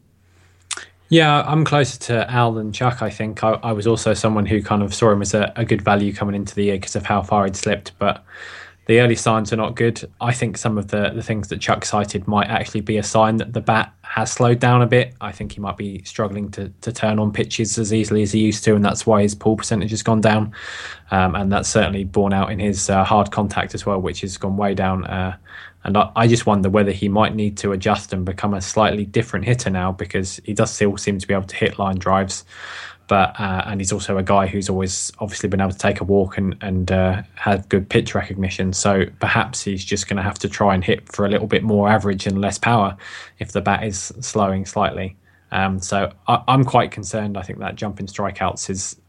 Yeah, I'm closer to Al than Chuck, I think. I was also someone who kind of saw him as a good value coming into the year because of how far he'd slipped, but the early signs are not good. I think some of the things that Chuck cited might actually be a sign that the bat has slowed down a bit. I think he might be struggling to turn on pitches as easily as he used to, and that's why his pull percentage has gone down. And that's certainly borne out in his hard contact as well, which has gone way down. And I just wonder whether he might need to adjust and become a slightly different hitter now, because he does still seem to be able to hit line drives. But and he's also a guy who's always obviously been able to take a walk and had good pitch recognition. So perhaps he's just going to have to try and hit for a little bit more average and less power if the bat is slowing slightly. So I'm quite concerned. I think that jump in strikeouts is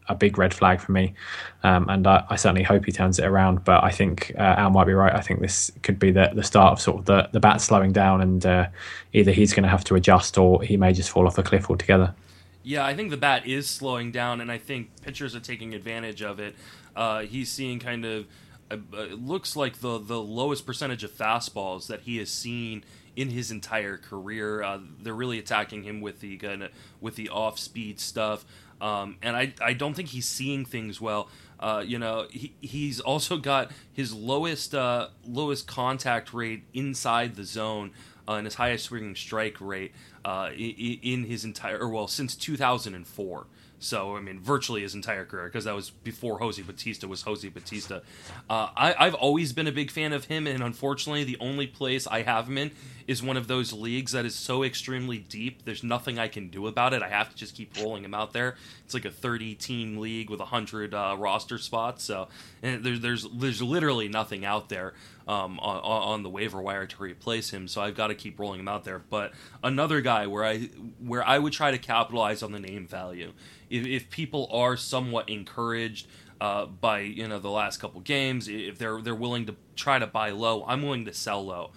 a big red flag for me. And I certainly hope he turns it around. But I think Al might be right. I think this could be the start of sort of the bat slowing down, and either he's going to have to adjust or he may just fall off a cliff altogether. Yeah, I think the bat is slowing down, and I think pitchers are taking advantage of it. He's seeing kind of it looks like the lowest percentage of fastballs that he has seen in his entire career. They're really attacking him with the off speed stuff, and I don't think he's seeing things well. He's also got his lowest contact rate inside the zone and his highest swinging strike rate in his since 2004. So, I mean, virtually his entire career, because that was before Jose Bautista was Jose Bautista. I've always been a big fan of him, and unfortunately, the only place I have him in is one of those leagues that is so extremely deep, there's nothing I can do about it. I have to just keep rolling him out there. It's like a 30-team league with 100 roster spots, so and there's literally nothing out there on the waiver wire to replace him, so I've got to keep rolling him out there. But another guy where I would try to capitalize on the name value, if people are somewhat encouraged by the last couple games, if they're willing to try to buy low, I'm willing to sell low.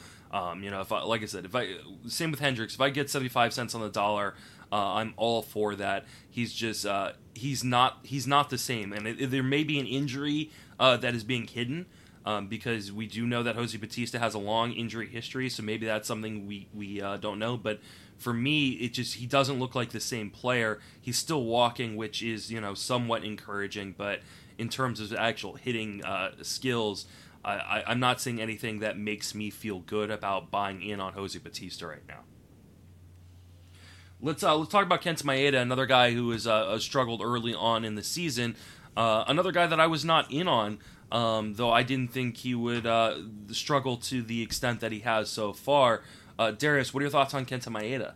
Same with Hendricks. If I get 75 cents on the dollar, I'm all for that. He's just he's not the same, and there may be an injury that is being hidden. Because we do know that Jose Bautista has a long injury history, so maybe that's something we don't know. But for me, he doesn't look like the same player. He's still walking, which is somewhat encouraging. But in terms of actual hitting skills, I'm not seeing anything that makes me feel good about buying in on Jose Bautista right now. Let's talk about Kenta Maeda, another guy who has struggled early on in the season. Another guy that I was not in on. Though I didn't think he would struggle to the extent that he has so far. Darius, what are your thoughts on Kenta Maeda?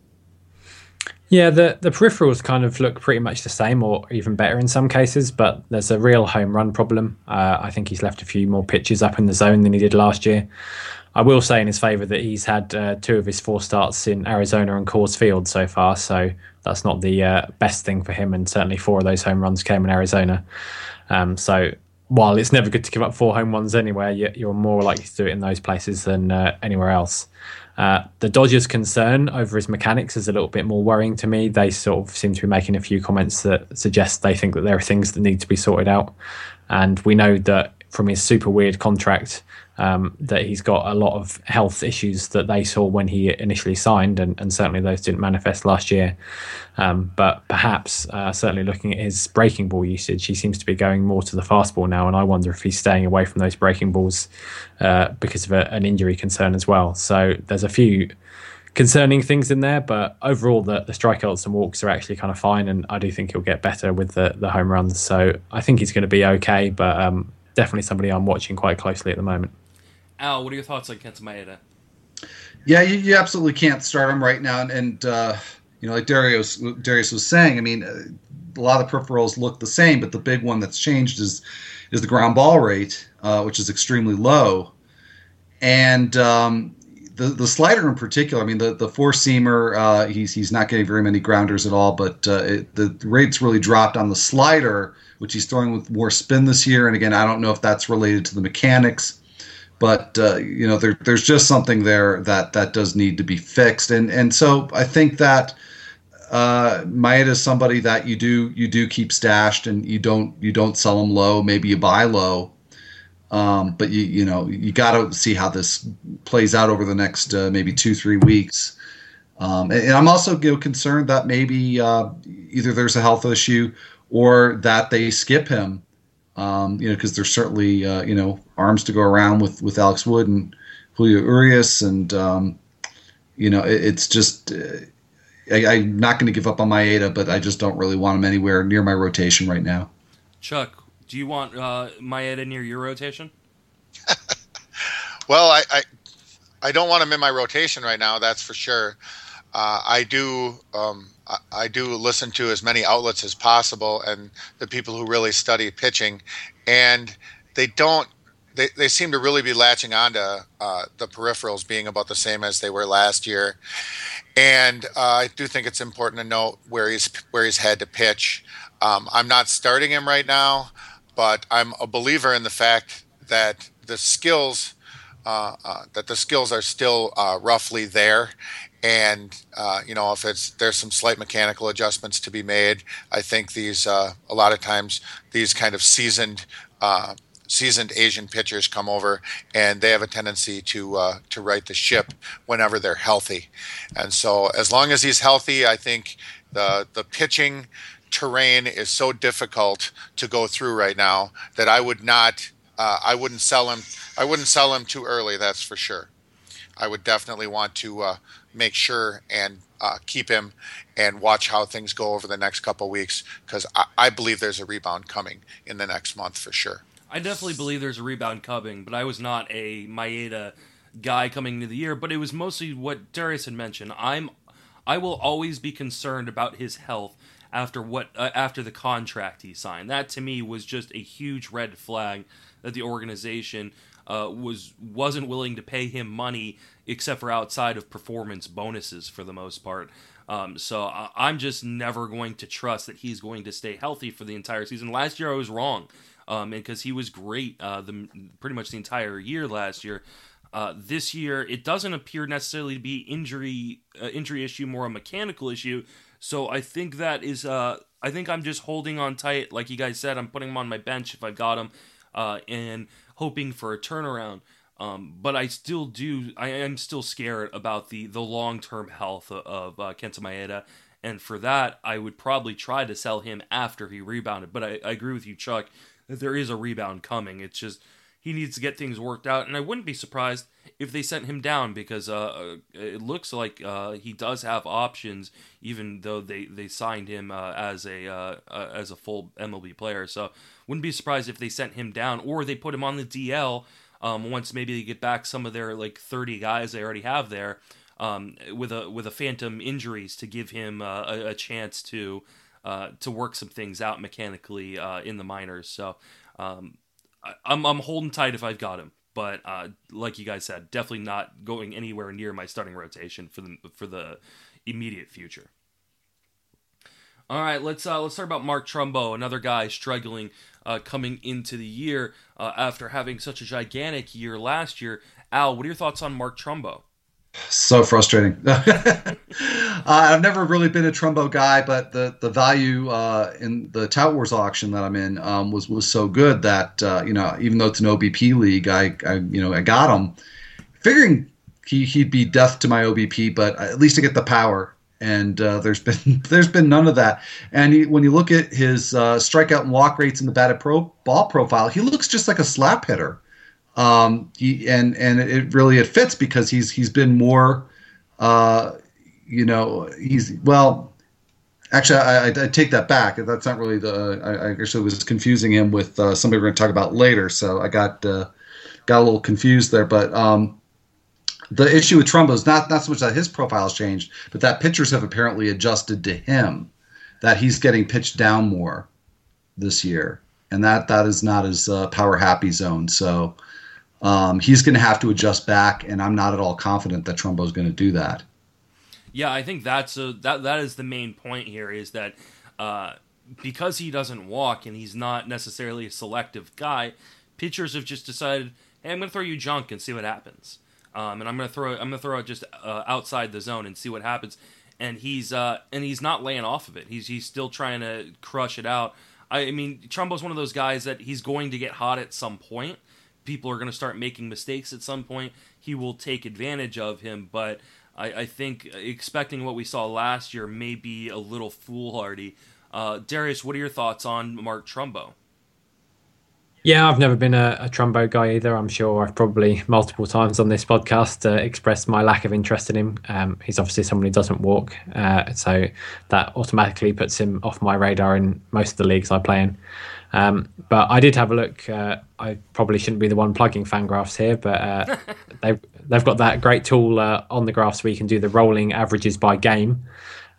Yeah, the peripherals kind of look pretty much the same or even better in some cases, but there's a real home run problem. I think he's left a few more pitches up in the zone than he did last year. I will say in his favour that he's had 2 of his 4 starts in Arizona and Coors Field so far, so that's not the best thing for him, and certainly 4 of those home runs came in Arizona. So while it's never good to give up 4 home runs anywhere, you're more likely to do it in those places than anywhere else. The Dodgers' concern over his mechanics is a little bit more worrying to me. They sort of seem to be making a few comments that suggest they think that there are things that need to be sorted out. And we know that from his super weird contract that he's got a lot of health issues that they saw when he initially signed, and certainly those didn't manifest last year. But perhaps, certainly looking at his breaking ball usage, he seems to be going more to the fastball now, and I wonder if he's staying away from those breaking balls because of an injury concern as well. So there's a few concerning things in there, but overall the strikeouts and walks are actually kind of fine, and I do think he'll get better with the home runs. So I think he's going to be okay, but definitely somebody I'm watching quite closely at the moment. Al, what are your thoughts on Kenta Maeda? Yeah, you absolutely can't start him right now, and like Darius was saying, I mean, a lot of the peripherals look the same, but the big one that's changed is the ground ball rate, which is extremely low, and the slider in particular. I mean, the 4-seamer, he's not getting very many grounders at all, but the rate's really dropped on the slider, which he's throwing with more spin this year. And again, I don't know if that's related to the mechanics. But there's just something there that does need to be fixed, and so I think that Maeda is somebody that you do keep stashed, and you don't sell him low. Maybe you buy low, but you got to see how this plays out over the next maybe 2-3 weeks. And I'm also concerned that maybe either there's a health issue or that they skip him. Because there's certainly arms to go around with Alex Wood and Julio Urias, and it's just I'm not going to give up on Maeda, but I just don't really want him anywhere near my rotation right now. Chuck, do you want Maeda near your rotation? Well, I don't want him in my rotation right now. That's for sure. I do listen to as many outlets as possible, and the people who really study pitching, and they seem to really be latching onto the peripherals being about the same as they were last year. And I do think it's important to note where he's had to pitch. I'm not starting him right now, but I'm a believer in the fact that the skills are still roughly there. And if there's some slight mechanical adjustments to be made, I think these a lot of times these kind of seasoned Asian pitchers come over and they have a tendency to right the ship whenever they're healthy. And so as long as he's healthy, I think the pitching terrain is so difficult to go through right now that I wouldn't sell him too early. That's for sure. I would definitely want to make sure and keep him and watch how things go over the next couple of weeks, because I believe there's a rebound coming in the next month for sure. I definitely believe there's a rebound coming, but I was not a Maeda guy coming into the year, but it was mostly what Darius had mentioned. I will always be concerned about his health after the contract he signed. That to me was just a huge red flag that the organization wasn't willing to pay him money except for outside of performance bonuses for the most part. So I'm just never going to trust that he's going to stay healthy for the entire season. Last year I was wrong, because he was great pretty much the entire year last year. This year it doesn't appear necessarily to be injury issue, more a mechanical issue. So I think that is I think I'm just holding on tight. Like you guys said, I'm putting him on my bench if I've got him, and hoping for a turnaround. But I am still scared about the long-term health of Kenta Maeda. And for that, I would probably try to sell him after he rebounded. But I agree with you, Chuck, that there is a rebound coming. It's just he needs to get things worked out. And I wouldn't be surprised if they sent him down, because it looks like he does have options, even though they signed him as a full MLB player. So wouldn't be surprised if they sent him down, or they put him on the DL once maybe they get back some of their 30 guys they already have there, with a phantom injuries to give him a chance to work some things out mechanically in the minors. So I'm holding tight if I've got him. But like you guys said, definitely not going anywhere near my starting rotation for the immediate future. All right, let's talk about Mark Trumbo, another guy struggling coming into the year after having such a gigantic year last year. Al, what are your thoughts on Mark Trumbo? So frustrating. I've never really been a Trumbo guy, but the value in the Tout Wars auction that I'm in was so good that even though it's an OBP league, I got him, figuring he'd be death to my OBP, but at least to get the power. And there's been none of that. And when you look at his strikeout and walk rates and the batted ball profile, he looks just like a slap hitter. It fits because he's been more, actually I take that back. That's not really I actually was confusing him with somebody we're going to talk about later. So I got a little confused there, but the issue with Trumbo is not so much that his profile has changed, but that pitchers have apparently adjusted to him, that he's getting pitched down more this year, and that is not his power happy zone. So he's going to have to adjust back, and I'm not at all confident that Trumbo is going to do that. Yeah, I think that is the main point here, is that because he doesn't walk and he's not necessarily a selective guy, pitchers have just decided, hey, I'm going to throw you junk and see what happens. And I'm gonna throw it just outside the zone and see what happens. And he's not laying off of it. He's still trying to crush it out. I mean, Trumbo's one of those guys that he's going to get hot at some point. People are going to start making mistakes at some point. He will take advantage of him, but I think expecting what we saw last year may be a little foolhardy. Darius, what are your thoughts on Mark Trumbo? Yeah, I've never been a Trumbo guy either. I'm sure I've probably multiple times on this podcast expressed my lack of interest in him. He's obviously someone who doesn't walk, so that automatically puts him off my radar in most of the leagues I play in. But I did have a look. I probably shouldn't be the one plugging Fangraphs here, but they've got that great tool on the graphs where you can do the rolling averages by game.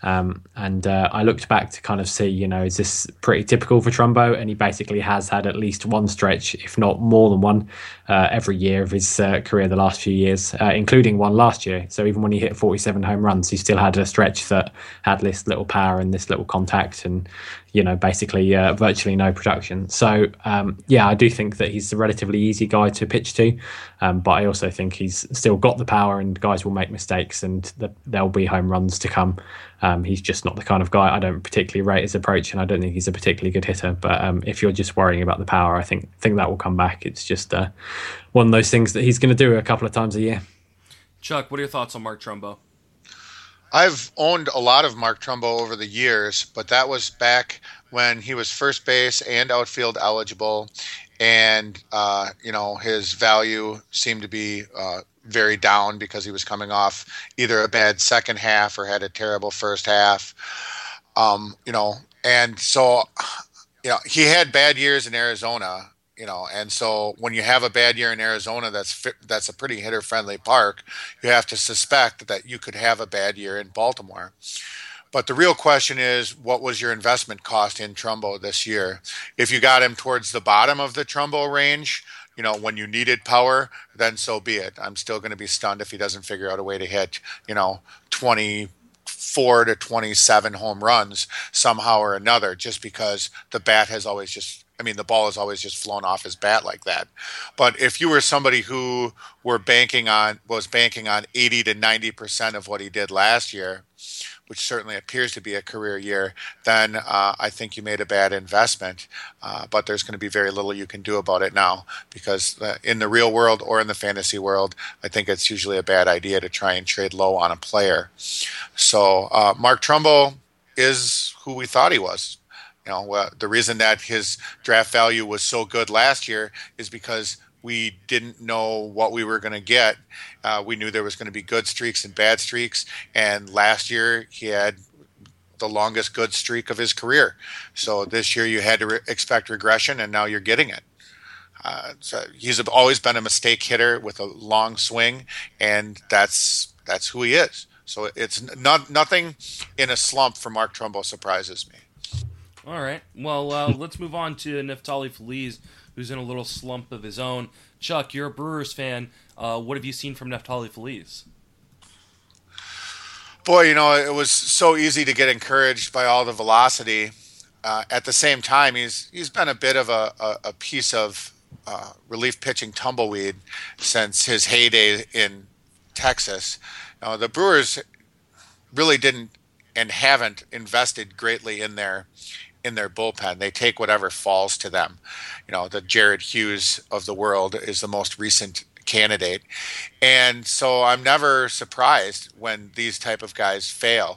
And I looked back to kind of see, is this pretty typical for Trumbo? And he basically has had at least one stretch, if not more than one, every year of his career the last few years, including one last year. So even when he hit 47 home runs, he still had a stretch that had this little power and this little contact and, basically virtually no production. So, I do think that he's a relatively easy guy to pitch to. But I also think he's still got the power, and guys will make mistakes, and there'll be home runs to come. He's just not the kind of guy. I don't particularly rate his approach, and I don't think he's a particularly good hitter. But if you're just worrying about the power, I think that will come back. It's just one of those things that he's going to do a couple of times a year. Chuck, what are your thoughts on Mark Trumbo? I've owned a lot of Mark Trumbo over the years, but that was back when he was first base and outfield eligible, and his value seemed to be very down because he was coming off either a bad second half or had a terrible first half. And so he had bad years in Arizona. And so when you have a bad year in Arizona, that's a pretty hitter-friendly park, you have to suspect that you could have a bad year in Baltimore. But the real question is, what was your investment cost in Trumbo this year? If you got him towards the bottom of the Trumbo range, when you needed power, then so be it. I'm still going to be stunned if he doesn't figure out a way to hit, 24 to 27 home runs somehow or another, just because the ball has always just flown off his bat like that. But if you were somebody who was banking on 80 to 90% of what he did last year, which certainly appears to be a career year, then I think you made a bad investment. But there's going to be very little you can do about it now, because in the real world or in the fantasy world, I think it's usually a bad idea to try and trade low on a player. So Mark Trumbo is who we thought he was. The reason that his draft value was so good last year is because we didn't know what we were going to get. We knew there was going to be good streaks and bad streaks, and last year he had the longest good streak of his career. So this year you had to expect regression, and now you're getting it. So he's always been a mistake hitter with a long swing, and that's who he is. So it's nothing in a slump for Mark Trumbo surprises me. All right. Well, let's move on to Neftali Feliz, who's in a little slump of his own. Chuck, you're a Brewers fan. What have you seen from Neftali Feliz? Boy, it was so easy to get encouraged by all the velocity. At the same time, he's been a bit of a piece of relief pitching tumbleweed since his heyday in Texas. The Brewers really didn't and haven't invested greatly in their bullpen. They take whatever falls to them. The Jared Hughes of the world is the most recent candidate. And so I'm never surprised when these type of guys fail.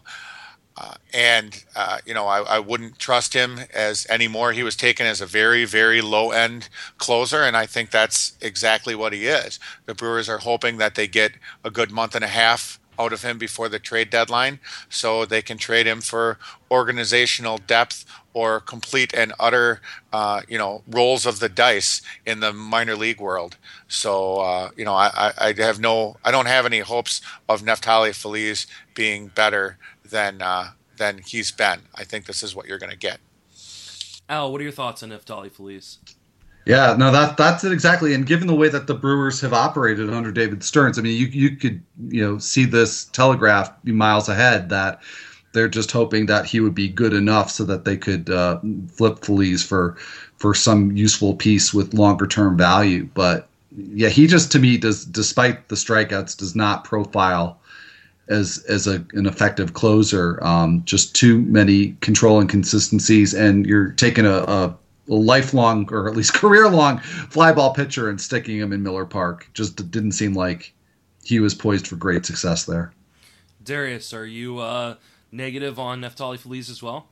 I wouldn't trust him as anymore. He was taken as a very, very low-end closer, and I think that's exactly what he is. The Brewers are hoping that they get a good month and a half out of him before the trade deadline, so they can trade him for organizational depth or complete and utter, rolls of the dice in the minor league world. So, I don't have any hopes of Neftali Feliz being better than he's been. I think this is what you're going to get. Al, what are your thoughts on Neftali Feliz? Yeah, no, that's it exactly. And given the way that the Brewers have operated under David Stearns, I mean, you could see this telegraphed miles ahead that they're just hoping that he would be good enough so that they could flip Feliz for some useful piece with longer term value. But yeah, he just, to me, despite the strikeouts, does not profile as an effective closer. Just too many control inconsistencies, and you're taking a lifelong, or at least career-long, fly ball pitcher and sticking him in Miller Park. Just didn't seem like he was poised for great success there. Darius, are you negative on Neftali Feliz as well?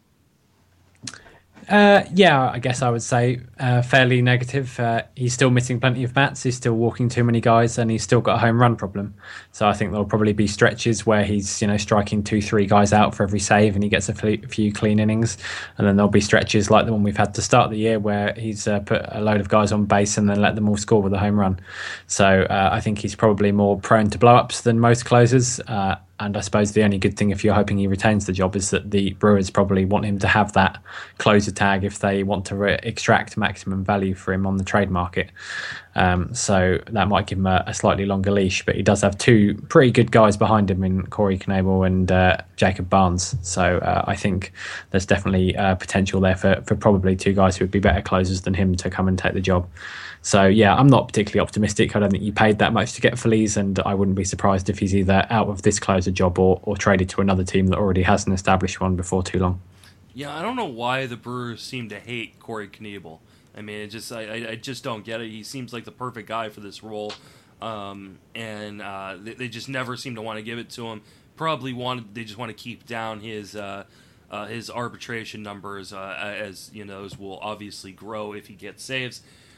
Yeah, I guess I would say fairly negative. He's still missing plenty of bats. He's still walking too many guys, and he's still got a home run problem. So I think there'll probably be stretches where he's striking 2-3 guys out for every save, and he gets a few clean innings. And then there'll be stretches like the one we've had to start the year where he's put a load of guys on base and then let them all score with a home run. So I think he's probably more prone to blow-ups than most closers. And I suppose the only good thing, if you're hoping he retains the job, is that the Brewers probably want him to have that closer tag if they want to extract maximum value for him on the trade market. So that might give him a slightly longer leash, but he does have two pretty good guys behind him in Corey Knebel and Jacob Barnes. So I think there's definitely potential there for probably two guys who would be better closers than him to come and take the job. So yeah, I'm not particularly optimistic. I don't think you paid that much to get Feliz, and I wouldn't be surprised if he's either out of this closer job or traded to another team that already has an established one before too long. Yeah, I don't know why the Brewers seem to hate Corey Knebel. I mean, I just don't get it. He seems like the perfect guy for this role, and they just never seem to want to give it to him. They just want to keep down his arbitration numbers, as you know, those will obviously grow if he gets saves.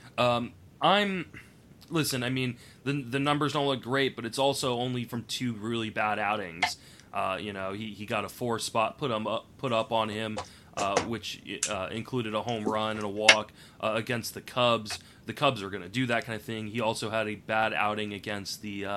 Listen, I mean, the numbers don't look great, but it's also only from two really bad outings. He got a 4 spot put up on him, which included a home run and a walk against the Cubs. The Cubs are going to do that kind of thing. He also had a bad outing against the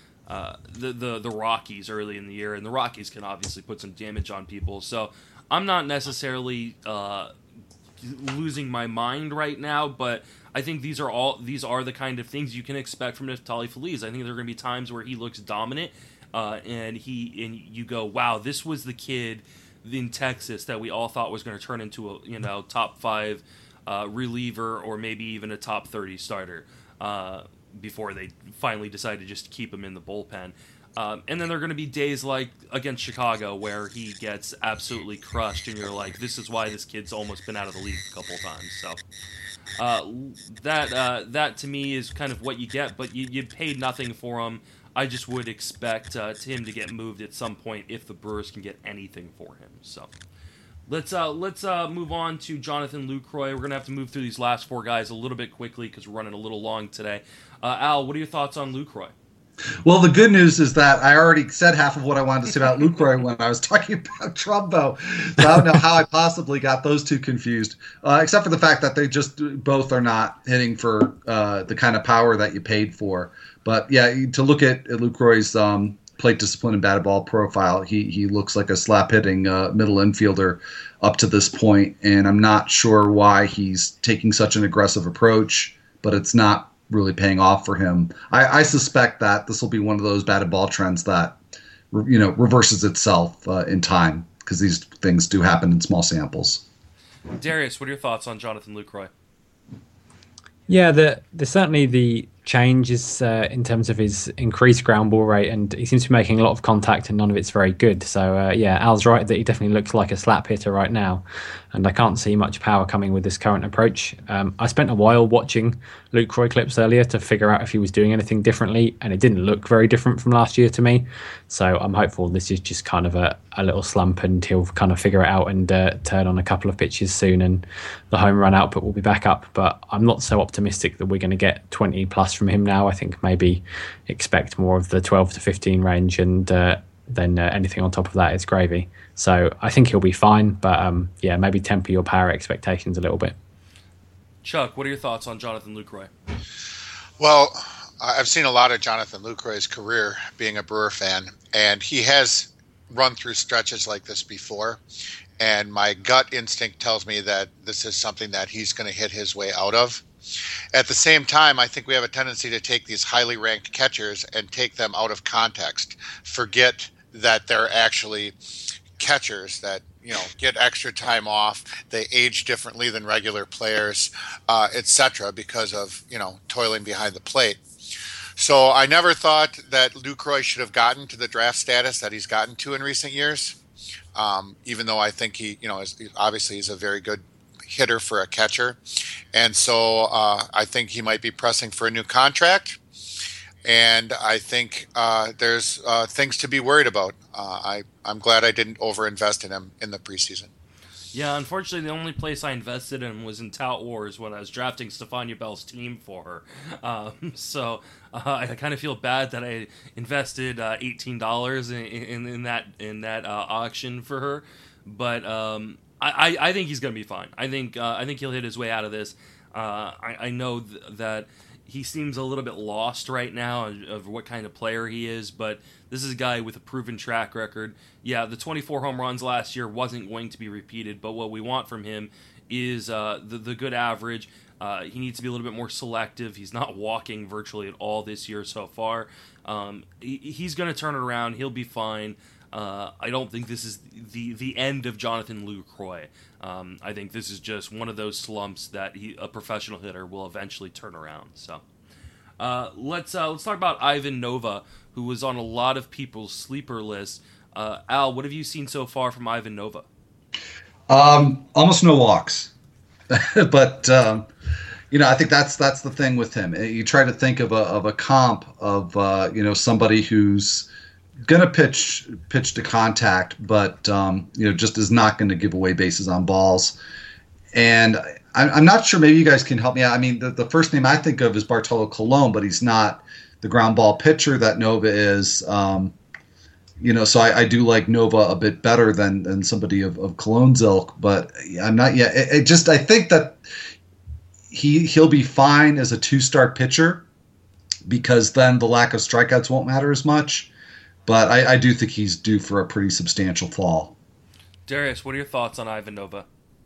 Rockies early in the year, and the Rockies can obviously put some damage on people. So I'm not necessarily losing my mind right now, but I think these are the kind of things you can expect from Neftali Feliz. I think there are going to be times where he looks dominant, and you go, wow, this was the kid in Texas that we all thought was going to turn into a top 5 reliever or maybe even a top 30 starter before they finally decided to just keep him in the bullpen. And then there are going to be days like against Chicago where he gets absolutely crushed, and you're like, this is why this kid's almost been out of the league a couple of times. So that to me is kind of what you get, but you paid nothing for him. I just would expect him to get moved at some point if the Brewers can get anything for him. So let's move on to Jonathan Lucroy. We're going to have to move through these last 4 guys a little bit quickly because we're running a little long today. Al, what are your thoughts on Lucroy? Well, the good news is that I already said half of what I wanted to say about Lucroy when I was talking about Trumbo. So I don't know how I possibly got those two confused, except for the fact that they just both are not hitting for the kind of power that you paid for. But yeah, to look at Lucroy's plate discipline and batted ball profile, he looks like a slap-hitting middle infielder up to this point, and I'm not sure why he's taking such an aggressive approach, but it's not really paying off for him. I suspect that this will be one of those batted ball trends that reverses itself in time, because these things do happen in small samples. Darius, what are your thoughts on Jonathan Lucroy? Yeah, certainly the change is in terms of his increased ground ball rate, and he seems to be making a lot of contact and none of it's very good. So Al's right that he definitely looks like a slap hitter right now, and I can't see much power coming with this current approach. I spent a while watching Lucroy clips earlier to figure out if he was doing anything differently, and it didn't look very different from last year to me. So I'm hopeful this is just kind of a little slump, and he'll kind of figure it out and turn on a couple of pitches soon, and the home run output will be back up. But I'm not so optimistic that we're going to get 20 plus from him now. I think maybe expect more of the 12 to 15 range, and then anything on top of that is gravy. So I think he'll be fine, but maybe temper your power expectations a little bit. Chuck, what are your thoughts on Jonathan Lucroy? Well, I've seen a lot of Jonathan Lucroy's career being a Brewer fan, and he has run through stretches like this before, and my gut instinct tells me that this is something that he's going to hit his way out of. At the same time, I think we have a tendency to take these highly ranked catchers and take them out of context, forget that they're actually catchers that get extra time off, they age differently than regular players, etc., because of toiling behind the plate. So I never thought that Lucroy should have gotten to the draft status that he's gotten to in recent years, even though I think he obviously he's a very good hitter for a catcher, and so I think he might be pressing for a new contract, and I think there's things to be worried about. I'm glad I didn't overinvest in him in the preseason. Yeah, unfortunately, the only place I invested in was in Tout Wars when I was drafting Stefania Bell's team for her. So I kind of feel bad that I invested $18 in that auction for her, but I think he's going to be fine. I think he'll hit his way out of this. I know that he seems a little bit lost right now of what kind of player he is, but this is a guy with a proven track record. Yeah, the 24 home runs last year wasn't going to be repeated, but what we want from him is the good average. He needs to be a little bit more selective. He's not walking virtually at all this year so far. He's going to turn it around. He'll be fine. I don't think this is the end of Jonathan Lucroy. I think this is just one of those slumps that a professional hitter will eventually turn around. So let's talk about Ivan Nova, who was on a lot of people's sleeper lists. Al, what have you seen so far from Ivan Nova? Almost no walks, but I think that's the thing with him. You try to think of a comp of somebody who's going to pitch to contact, but just is not going to give away bases on balls. And I'm not sure. Maybe you guys can help me out. I mean, the first name I think of is Bartolo Colon, but he's not the ground ball pitcher that Nova is. So I do like Nova a bit better than somebody of Colon's ilk, but I'm not yet. I think that he'll be fine as a 2-start pitcher because then the lack of strikeouts won't matter as much. But I do think he's due for a pretty substantial fall. Darius, what are your thoughts on Ivan Nova?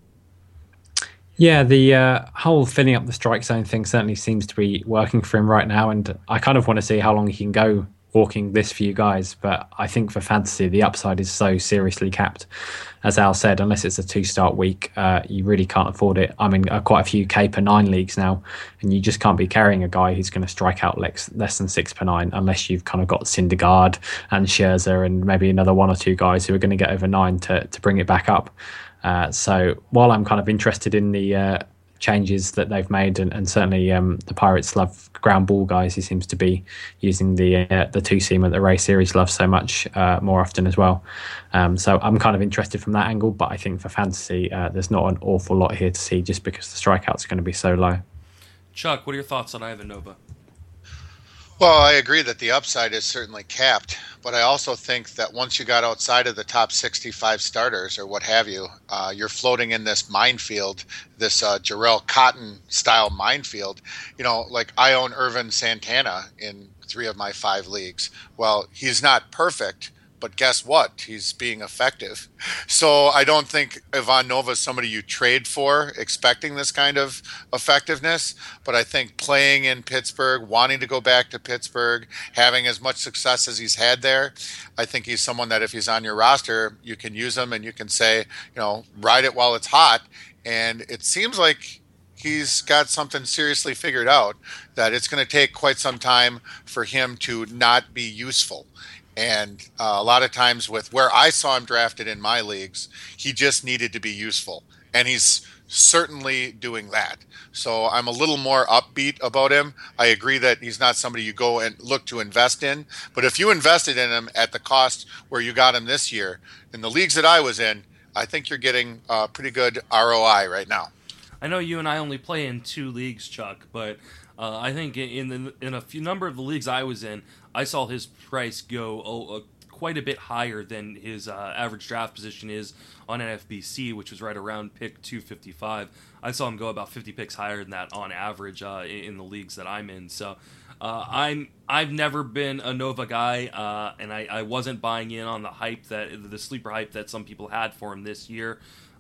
Yeah, the whole filling up the strike zone thing certainly seems to be working for him right now, and I kind of want to see how long he can go walking this few guys. But I think for fantasy, the upside is so seriously capped. As Al said, unless it's a 2-start week, you really can't afford it. I'm in quite a few K per 9 leagues now, and you just can't be carrying a guy who's going to strike out less than 6 per 9 unless you've kind of got Syndergaard and Scherzer and maybe another 1 or 2 guys who are going to get over 9 to bring it back up. So while I'm kind of interested in the changes that they've made, and certainly the Pirates love ground ball guys, he seems to be using the 2-seam that the Ray Series loves so much more often as well. So I'm kind of interested from that angle, but I think for fantasy there's not an awful lot here to see just because the strikeouts are going to be so low. Chuck, what are your thoughts on Ivan Nova? Well, I agree that the upside is certainly capped, but I also think that once you got outside of the top 65 starters or what have you, you're floating in this minefield, this Jarrell Cotton style minefield. Like I own Irvin Santana in 3 of my 5 leagues. Well, he's not perfect, but guess what? He's being effective. So I don't think Ivan Nova is somebody you trade for expecting this kind of effectiveness. But I think playing in Pittsburgh, wanting to go back to Pittsburgh, having as much success as he's had there, I think he's someone that if he's on your roster, you can use him and you can say, ride it while it's hot. And it seems like he's got something seriously figured out, that it's going to take quite some time for him to not be useful. And a lot of times with where I saw him drafted in my leagues, he just needed to be useful. And he's certainly doing that. So I'm a little more upbeat about him. I agree that he's not somebody you go and look to invest in. But if you invested in him at the cost where you got him this year, in the leagues that I was in, I think you're getting a pretty good ROI right now. I know you and I only play in 2 leagues, Chuck, but I think in a few number of the leagues I was in, I saw his price go quite a bit higher than his average draft position is on NFBC, which was right around pick 255. I saw him go about 50 picks higher than that on average in the leagues that I'm in. So I've never been a Nova guy, and I wasn't buying in on the sleeper hype that some people had for him this year.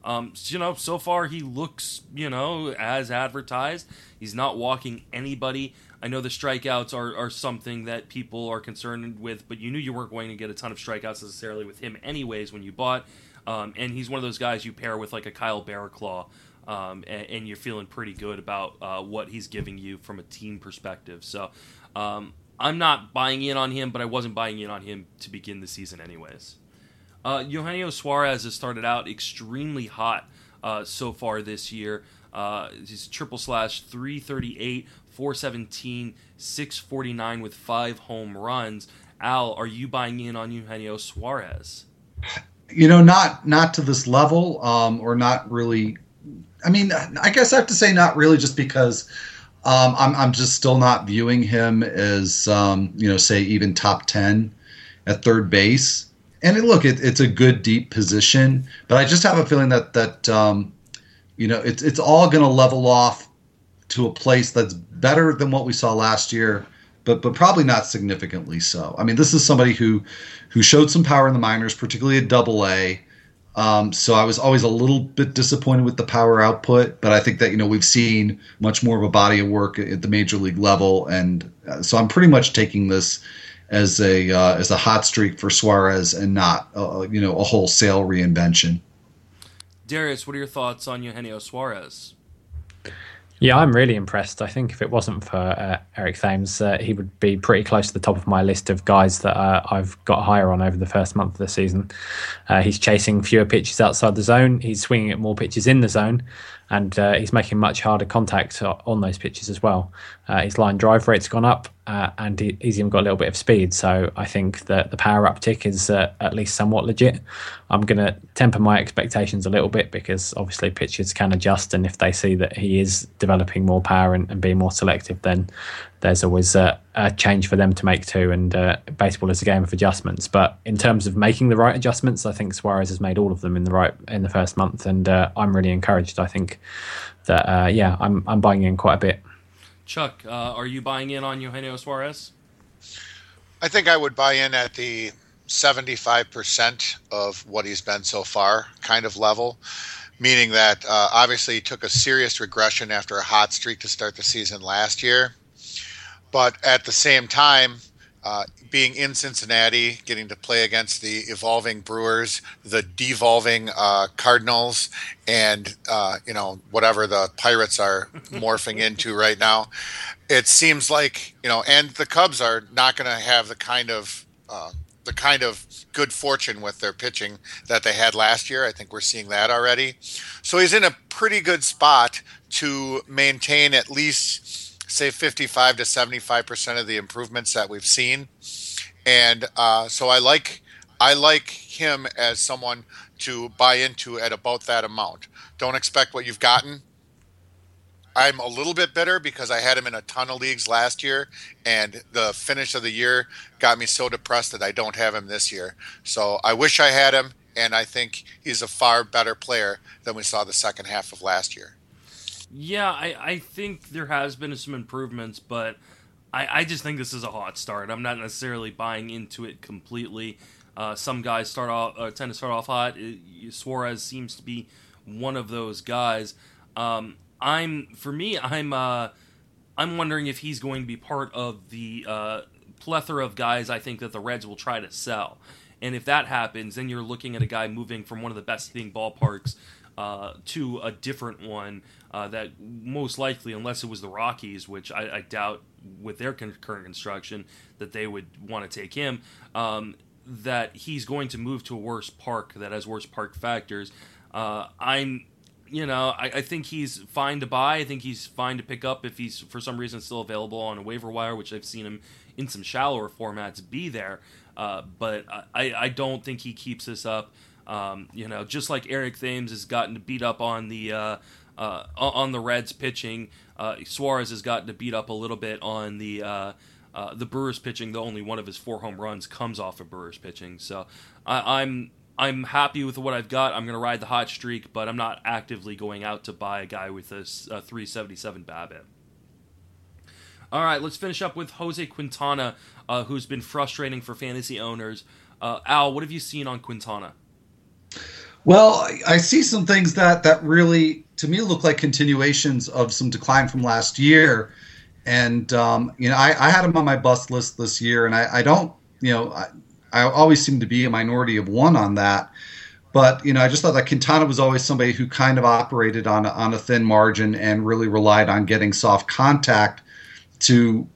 So far he looks, as advertised. He's not walking anybody. I know the strikeouts are something that people are concerned with, but you knew you weren't going to get a ton of strikeouts necessarily with him anyways when you bought. And he's one of those guys you pair with like a Kyle Barraclough, and you're feeling pretty good about what he's giving you from a team perspective. So I'm not buying in on him, but I wasn't buying in on him to begin the season anyways. Eugenio Suarez has started out extremely hot so far this year. He's triple slash 338, 417, 649 with 5 home runs. Al, are you buying in on Eugenio Suarez? Not to this level, or not really. I mean, I guess I have to say not really, just because I'm just still not viewing him as say even top 10 at third base. And look, it's a good deep position, but I just have a feeling that it's all going to level off to a place that's better than what we saw last year, but probably not significantly so. I mean, this is somebody who showed some power in the minors, particularly at Double-A. So I was always a little bit disappointed with the power output, but I think that, we've seen much more of a body of work at the major league level. And so I'm pretty much taking this as a hot streak for Suarez and not, a wholesale reinvention. Darius, what are your thoughts on Eugenio Suarez? Yeah, I'm really impressed. I think if it wasn't for Eric Thames, he would be pretty close to the top of my list of guys that I've got higher on over the first month of the season. He's chasing fewer pitches outside the zone. He's swinging at more pitches in the zone. And he's making much harder contact on those pitches as well. His line drive rate's gone up, and he's even got a little bit of speed. So I think that the power uptick is at least somewhat legit. I'm going to temper my expectations a little bit because obviously pitchers can adjust, and if they see that he is developing more power and being more selective, then there's always a change for them to make too. And baseball is a game of adjustments. But in terms of making the right adjustments, I think Suarez has made all of them in the first month, and I'm really encouraged. I think that I'm buying in quite a bit. Chuck, are you buying in on Eugenio Suarez? I think I would buy in at the 75% of what he's been so far kind of level, meaning that obviously he took a serious regression after a hot streak to start the season last year. But at the same time, being in Cincinnati, getting to play against the evolving Brewers, the devolving Cardinals, and whatever the Pirates are morphing into right now, it seems like and the Cubs are not going to have the kind of good fortune with their pitching that they had last year. I think we're seeing that already. So he's in a pretty good spot to maintain at least, say, 55 to 75% of the improvements that we've seen. And so I like him as someone to buy into at about that amount. Don't expect what you've gotten. I'm a little bit bitter because I had him in a ton of leagues last year, and the finish of the year got me so depressed that I don't have him this year. So I wish I had him, and I think he's a far better player than we saw the second half of last year. Yeah, I think there has been some improvements, but I just think this is a hot start. I'm not necessarily buying into it completely. Some guys tend to start off hot. Suarez seems to be one of those guys. I'm wondering if he's going to be part of the plethora of guys I think that the Reds will try to sell. And if that happens, then you're looking at a guy moving from one of the best hitting ballparks to a different one that most likely, unless it was the Rockies, which I doubt with their current construction that they would want to take him, that he's going to move to a worse park that has worse park factors. I think he's fine to buy. I think he's fine to pick up if he's for some reason still available on a waiver wire, which I've seen him in some shallower formats be there. But I don't think he keeps this up. Just like Eric Thames has gotten to beat up on the Reds pitching, Suarez has gotten to beat up a little bit on the Brewers pitching. Though only one of his 4 home runs comes off of Brewers pitching. So I'm happy with what I've got. I'm going to ride the hot streak, but I'm not actively going out to buy a guy with a 377 BABIP. All right, let's finish up with Jose Quintana, who's been frustrating for fantasy owners. Al, what have you seen on Quintana? Well, I see some things that really, to me, look like continuations of some decline from last year. And, I had him on my bust list this year, and I don't, I always seem to be a minority of one on that. But, I just thought that Quintana was always somebody who kind of operated on a thin margin and really relied on getting soft contact to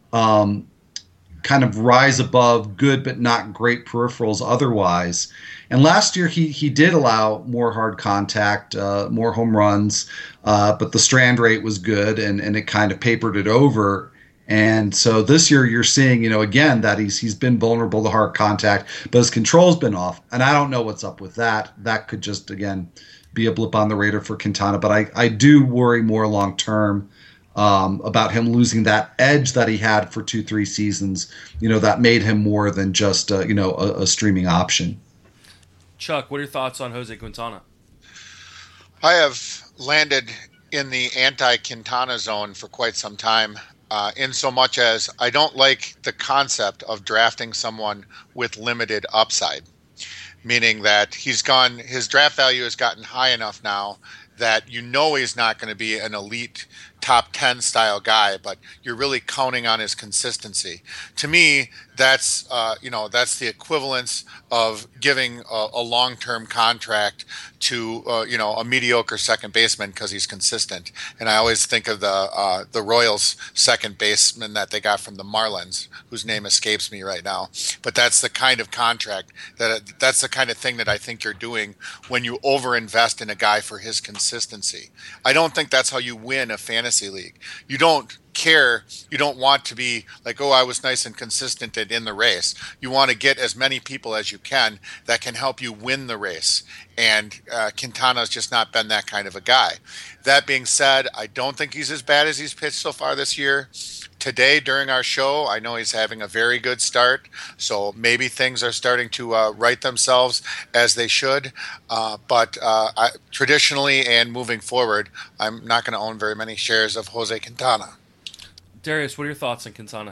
kind of rise above good but not great peripherals otherwise. And last year he did allow more hard contact, more home runs, but the strand rate was good and it kind of papered it over. And so this year you're seeing, again, that he's been vulnerable to hard contact, but his control's been off. And I don't know what's up with that. That could just, again, be a blip on the radar for Quintana. But I do worry more long term about him losing that edge that he had for 2-3 seasons, that made him more than just, a streaming option. Chuck, what are your thoughts on Jose Quintana? I have landed in the anti-Quintana zone for quite some time, in so much as I don't like the concept of drafting someone with limited upside, meaning that his draft value has gotten high enough now that he's not going to be an elite top 10 style guy, but you're really counting on his consistency. To me, that's the equivalence of giving a long-term contract to a mediocre second baseman because he's consistent. And I always think of the Royals second baseman that they got from the Marlins, whose name escapes me right now. But that's the kind of contract that's the kind of thing that I think you're doing when you overinvest in a guy for his consistency. I don't think that's how you win a fantasy league. You don't care. You don't want to be like, oh, I was nice and consistent and in the race. You want to get as many people as you can that can help you win the race. And Quintana's just not been that kind of a guy. That being said, I don't think he's as bad as he's pitched so far this year. Today during our show, I know he's having a very good start, so maybe things are starting to right themselves as they should. But traditionally and moving forward, I'm not going to own very many shares of Jose Quintana. Darius, what are your thoughts on Quintana?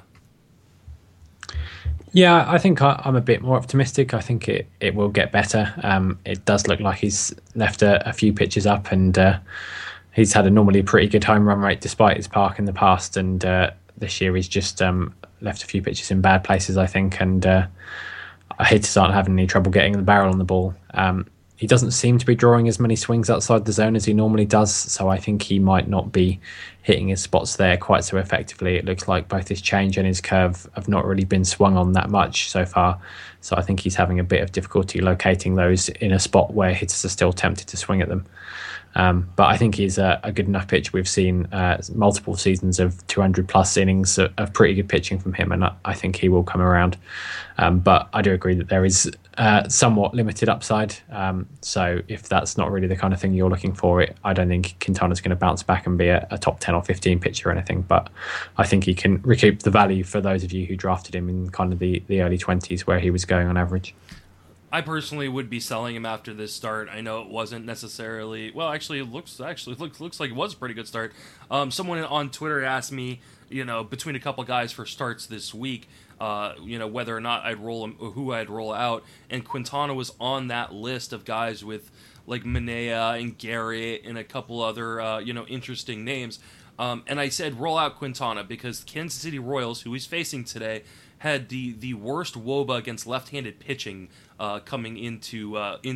Yeah, I think I'm a bit more optimistic. I think it will get better. It does look like he's left a few pitches up, and he's had a normally pretty good home run rate despite his park in the past. And this year he's just left a few pitches in bad places, I think. And hitters aren't having any trouble getting the barrel on the ball. He doesn't seem to be drawing as many swings outside the zone as he normally does, so I think he might not be hitting his spots there quite so effectively. It looks like both his change and his curve have not really been swung on that much so far, so I think he's having a bit of difficulty locating those in a spot where hitters are still tempted to swing at them. But I think he's a good enough pitcher. We've seen multiple seasons of 200 plus innings of pretty good pitching from him, and I think he will come around. But I do agree that there is somewhat limited upside. So if that's not really the kind of thing you're looking for, I don't think Quintana's going to bounce back and be a top 10 or 15 pitcher or anything. But I think he can recoup the value for those of you who drafted him in kind of the early 20s where he was going on average. I personally would be selling him after this start. I know it wasn't necessarily it looks like it was a pretty good start. Someone on Twitter asked me, between a couple guys for starts this week, whether or not I'd roll him or who I'd roll out, and Quintana was on that list of guys with like Manea and Garrett and a couple other interesting names. And I said roll out Quintana because Kansas City Royals, who he's facing today, had the worst WOBA against left-handed pitching coming into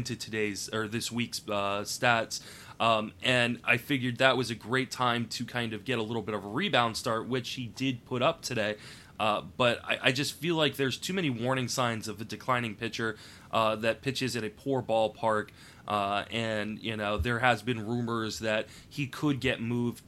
this week's stats, and I figured that was a great time to kind of get a little bit of a rebound start, which he did put up today. But I just feel like there's too many warning signs of a declining pitcher that pitches at a poor ballpark. And there has been rumors that he could get moved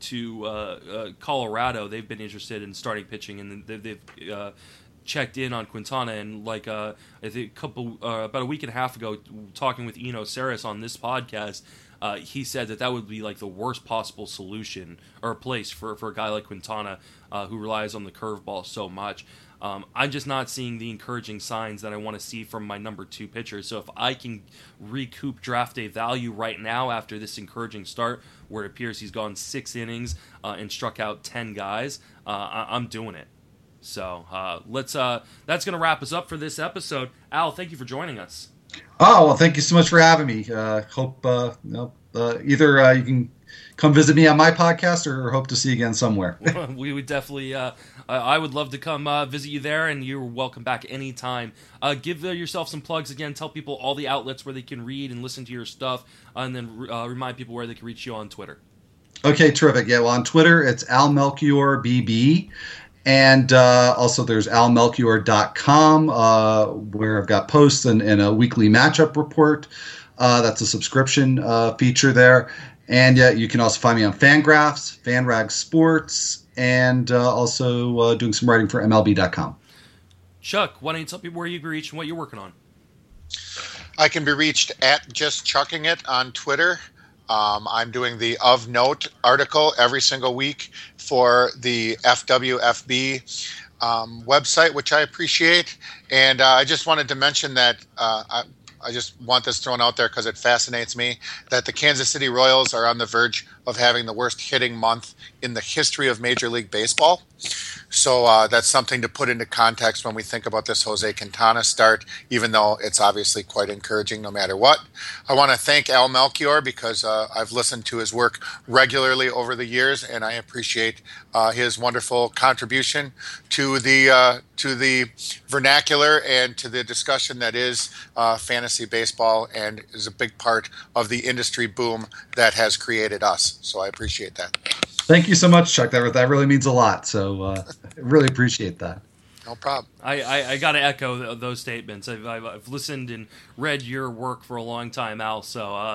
to Colorado. They've been interested in starting pitching, and they've checked in on Quintana. And I think about a week and a half ago, talking with Eno Saris on this podcast, he said that would be like the worst possible solution or place for a guy like Quintana, who relies on the curveball so much. I'm just not seeing the encouraging signs that I want to see from my number 2 pitcher. So if I can recoup draft day value right now after this encouraging start, where it appears he's gone 6 innings and struck out 10 guys, I'm doing it. So that's going to wrap us up for this episode. Al, thank you for joining us. Oh, well, thank you so much for having me. Hope either you can come visit me on my podcast or hope to see you again somewhere. We would definitely, I would love to come visit you there, and you're welcome back anytime. Give yourself some plugs again. Tell people all the outlets where they can read and listen to your stuff, and then remind people where they can reach you on Twitter. Okay, terrific. Yeah, well, on Twitter, it's Al Melchior BB. And also there's almelchior.com, where I've got posts and a weekly matchup report. That's a subscription feature there. And you can also find me on Fangraphs, FanRag Sports, and also doing some writing for MLB.com. Chuck, why don't you tell people where you can reach and what you're working on? I can be reached at Just Chucking It on Twitter. I'm doing the Of Note article every single week for the FWFB website, which I appreciate. And I just wanted to mention that I just want this thrown out there because it fascinates me that the Kansas City Royals are on the verge of having the worst hitting month in the history of Major League Baseball. So that's something to put into context when we think about this Jose Quintana start, even though it's obviously quite encouraging no matter what. I want to thank Al Melchior because I've listened to his work regularly over the years, and I appreciate his wonderful contribution to the vernacular and to the discussion that is fantasy baseball, and is a big part of the industry boom that has created us. So I appreciate that. Thank you so much, Chuck. That really means a lot. So I really appreciate that. No problem. I got to echo those statements. I've listened and read your work for a long time, Al. So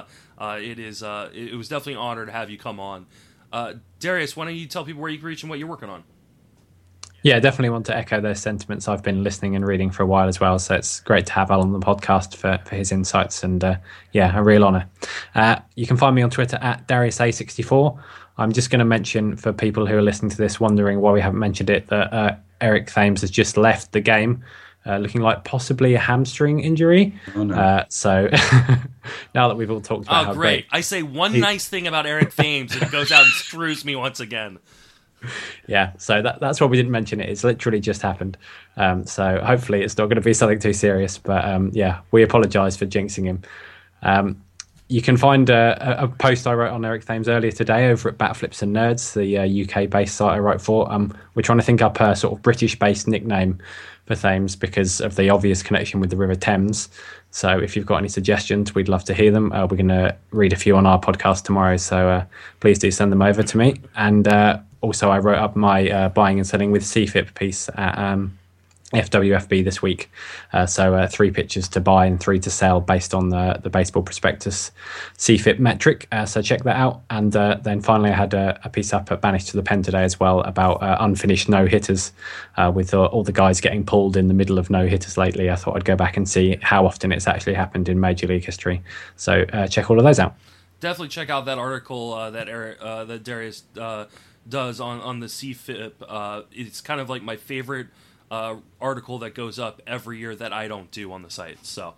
it was definitely an honor to have you come on. Darius, why don't you tell people where you can reach and what you're working on? Yeah, definitely want to echo those sentiments. I've been listening and reading for a while as well, so it's great to have Al on the podcast for his insights, and a real honour. You can find me on Twitter at DariusA64. I'm just going to mention, for people who are listening to this wondering why we haven't mentioned it, that Eric Thames has just left the game, looking like possibly a hamstring injury. Oh, no. So now that we've all talked about how great... I say one nice thing about Eric Thames and he goes out and screws me once again. Yeah, so that's why we didn't mention it. It's literally just happened. So hopefully it's not going to be something too serious. But we apologise for jinxing him. You can find a post I wrote on Eric Thames earlier today over at Batflips and Nerds, the UK-based site I wrote for. We're trying to think up a sort of British-based nickname for Thames because of the obvious connection with the River Thames. So if you've got any suggestions, we'd love to hear them. We're going to read a few on our podcast tomorrow, so please do send them over to me. And also I wrote up my buying and selling with CFIP piece at FWFB this week. So 3 pitches to buy and 3 to sell based on the Baseball Prospectus CFIP metric. So check that out. And then finally I had a piece up at Banished to the Pen today as well about unfinished no-hitters with all the guys getting pulled in the middle of no-hitters lately. I thought I'd go back and see how often it's actually happened in Major League history. So check all of those out. Definitely check out that article that Darius does on the CFIP. It's kind of like my favorite article that goes up every year that I don't do on the site. So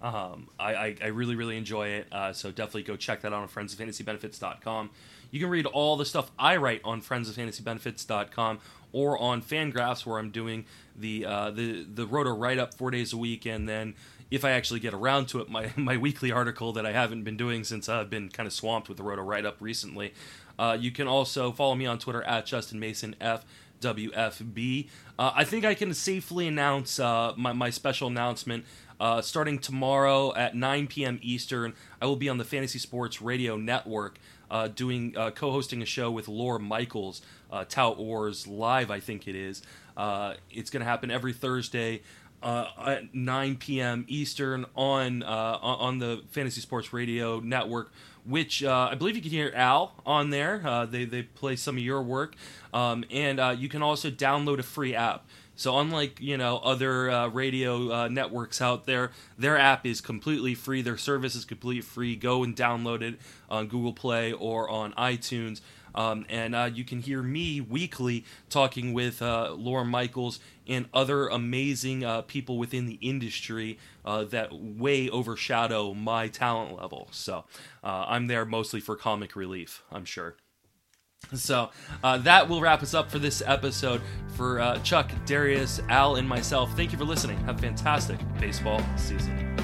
I really, really enjoy it. So definitely go check that out on friendsoffantasybenefits.com. You can read all the stuff I write on friendsoffantasybenefits.com or on Fangraphs, where I'm doing the Roto write-up 4 days a week, and then if I actually get around to it, my weekly article that I haven't been doing since I've been kind of swamped with the Roto write-up recently. You can also follow me on Twitter at Justin Mason FWFB. I think I can safely announce my special announcement. Starting tomorrow at 9 p.m. Eastern, I will be on the Fantasy Sports Radio Network co-hosting a show with Laura Michaels, Tout Wars Live, I think it is. It's going to happen every Thursday at 9 p.m. Eastern on the Fantasy Sports Radio Network, which I believe you can hear Al on there. They play some of your work. And you can also download a free app. So unlike, other radio networks out there, their app is completely free. Their service is completely free. Go and download it on Google Play or on iTunes. And you can hear me weekly talking with Laura Michaels and other amazing people within the industry that way overshadow my talent level. So I'm there mostly for comic relief, I'm sure. So that will wrap us up for this episode. For Chuck, Darius, Al, and myself, thank you for listening. Have a fantastic baseball season.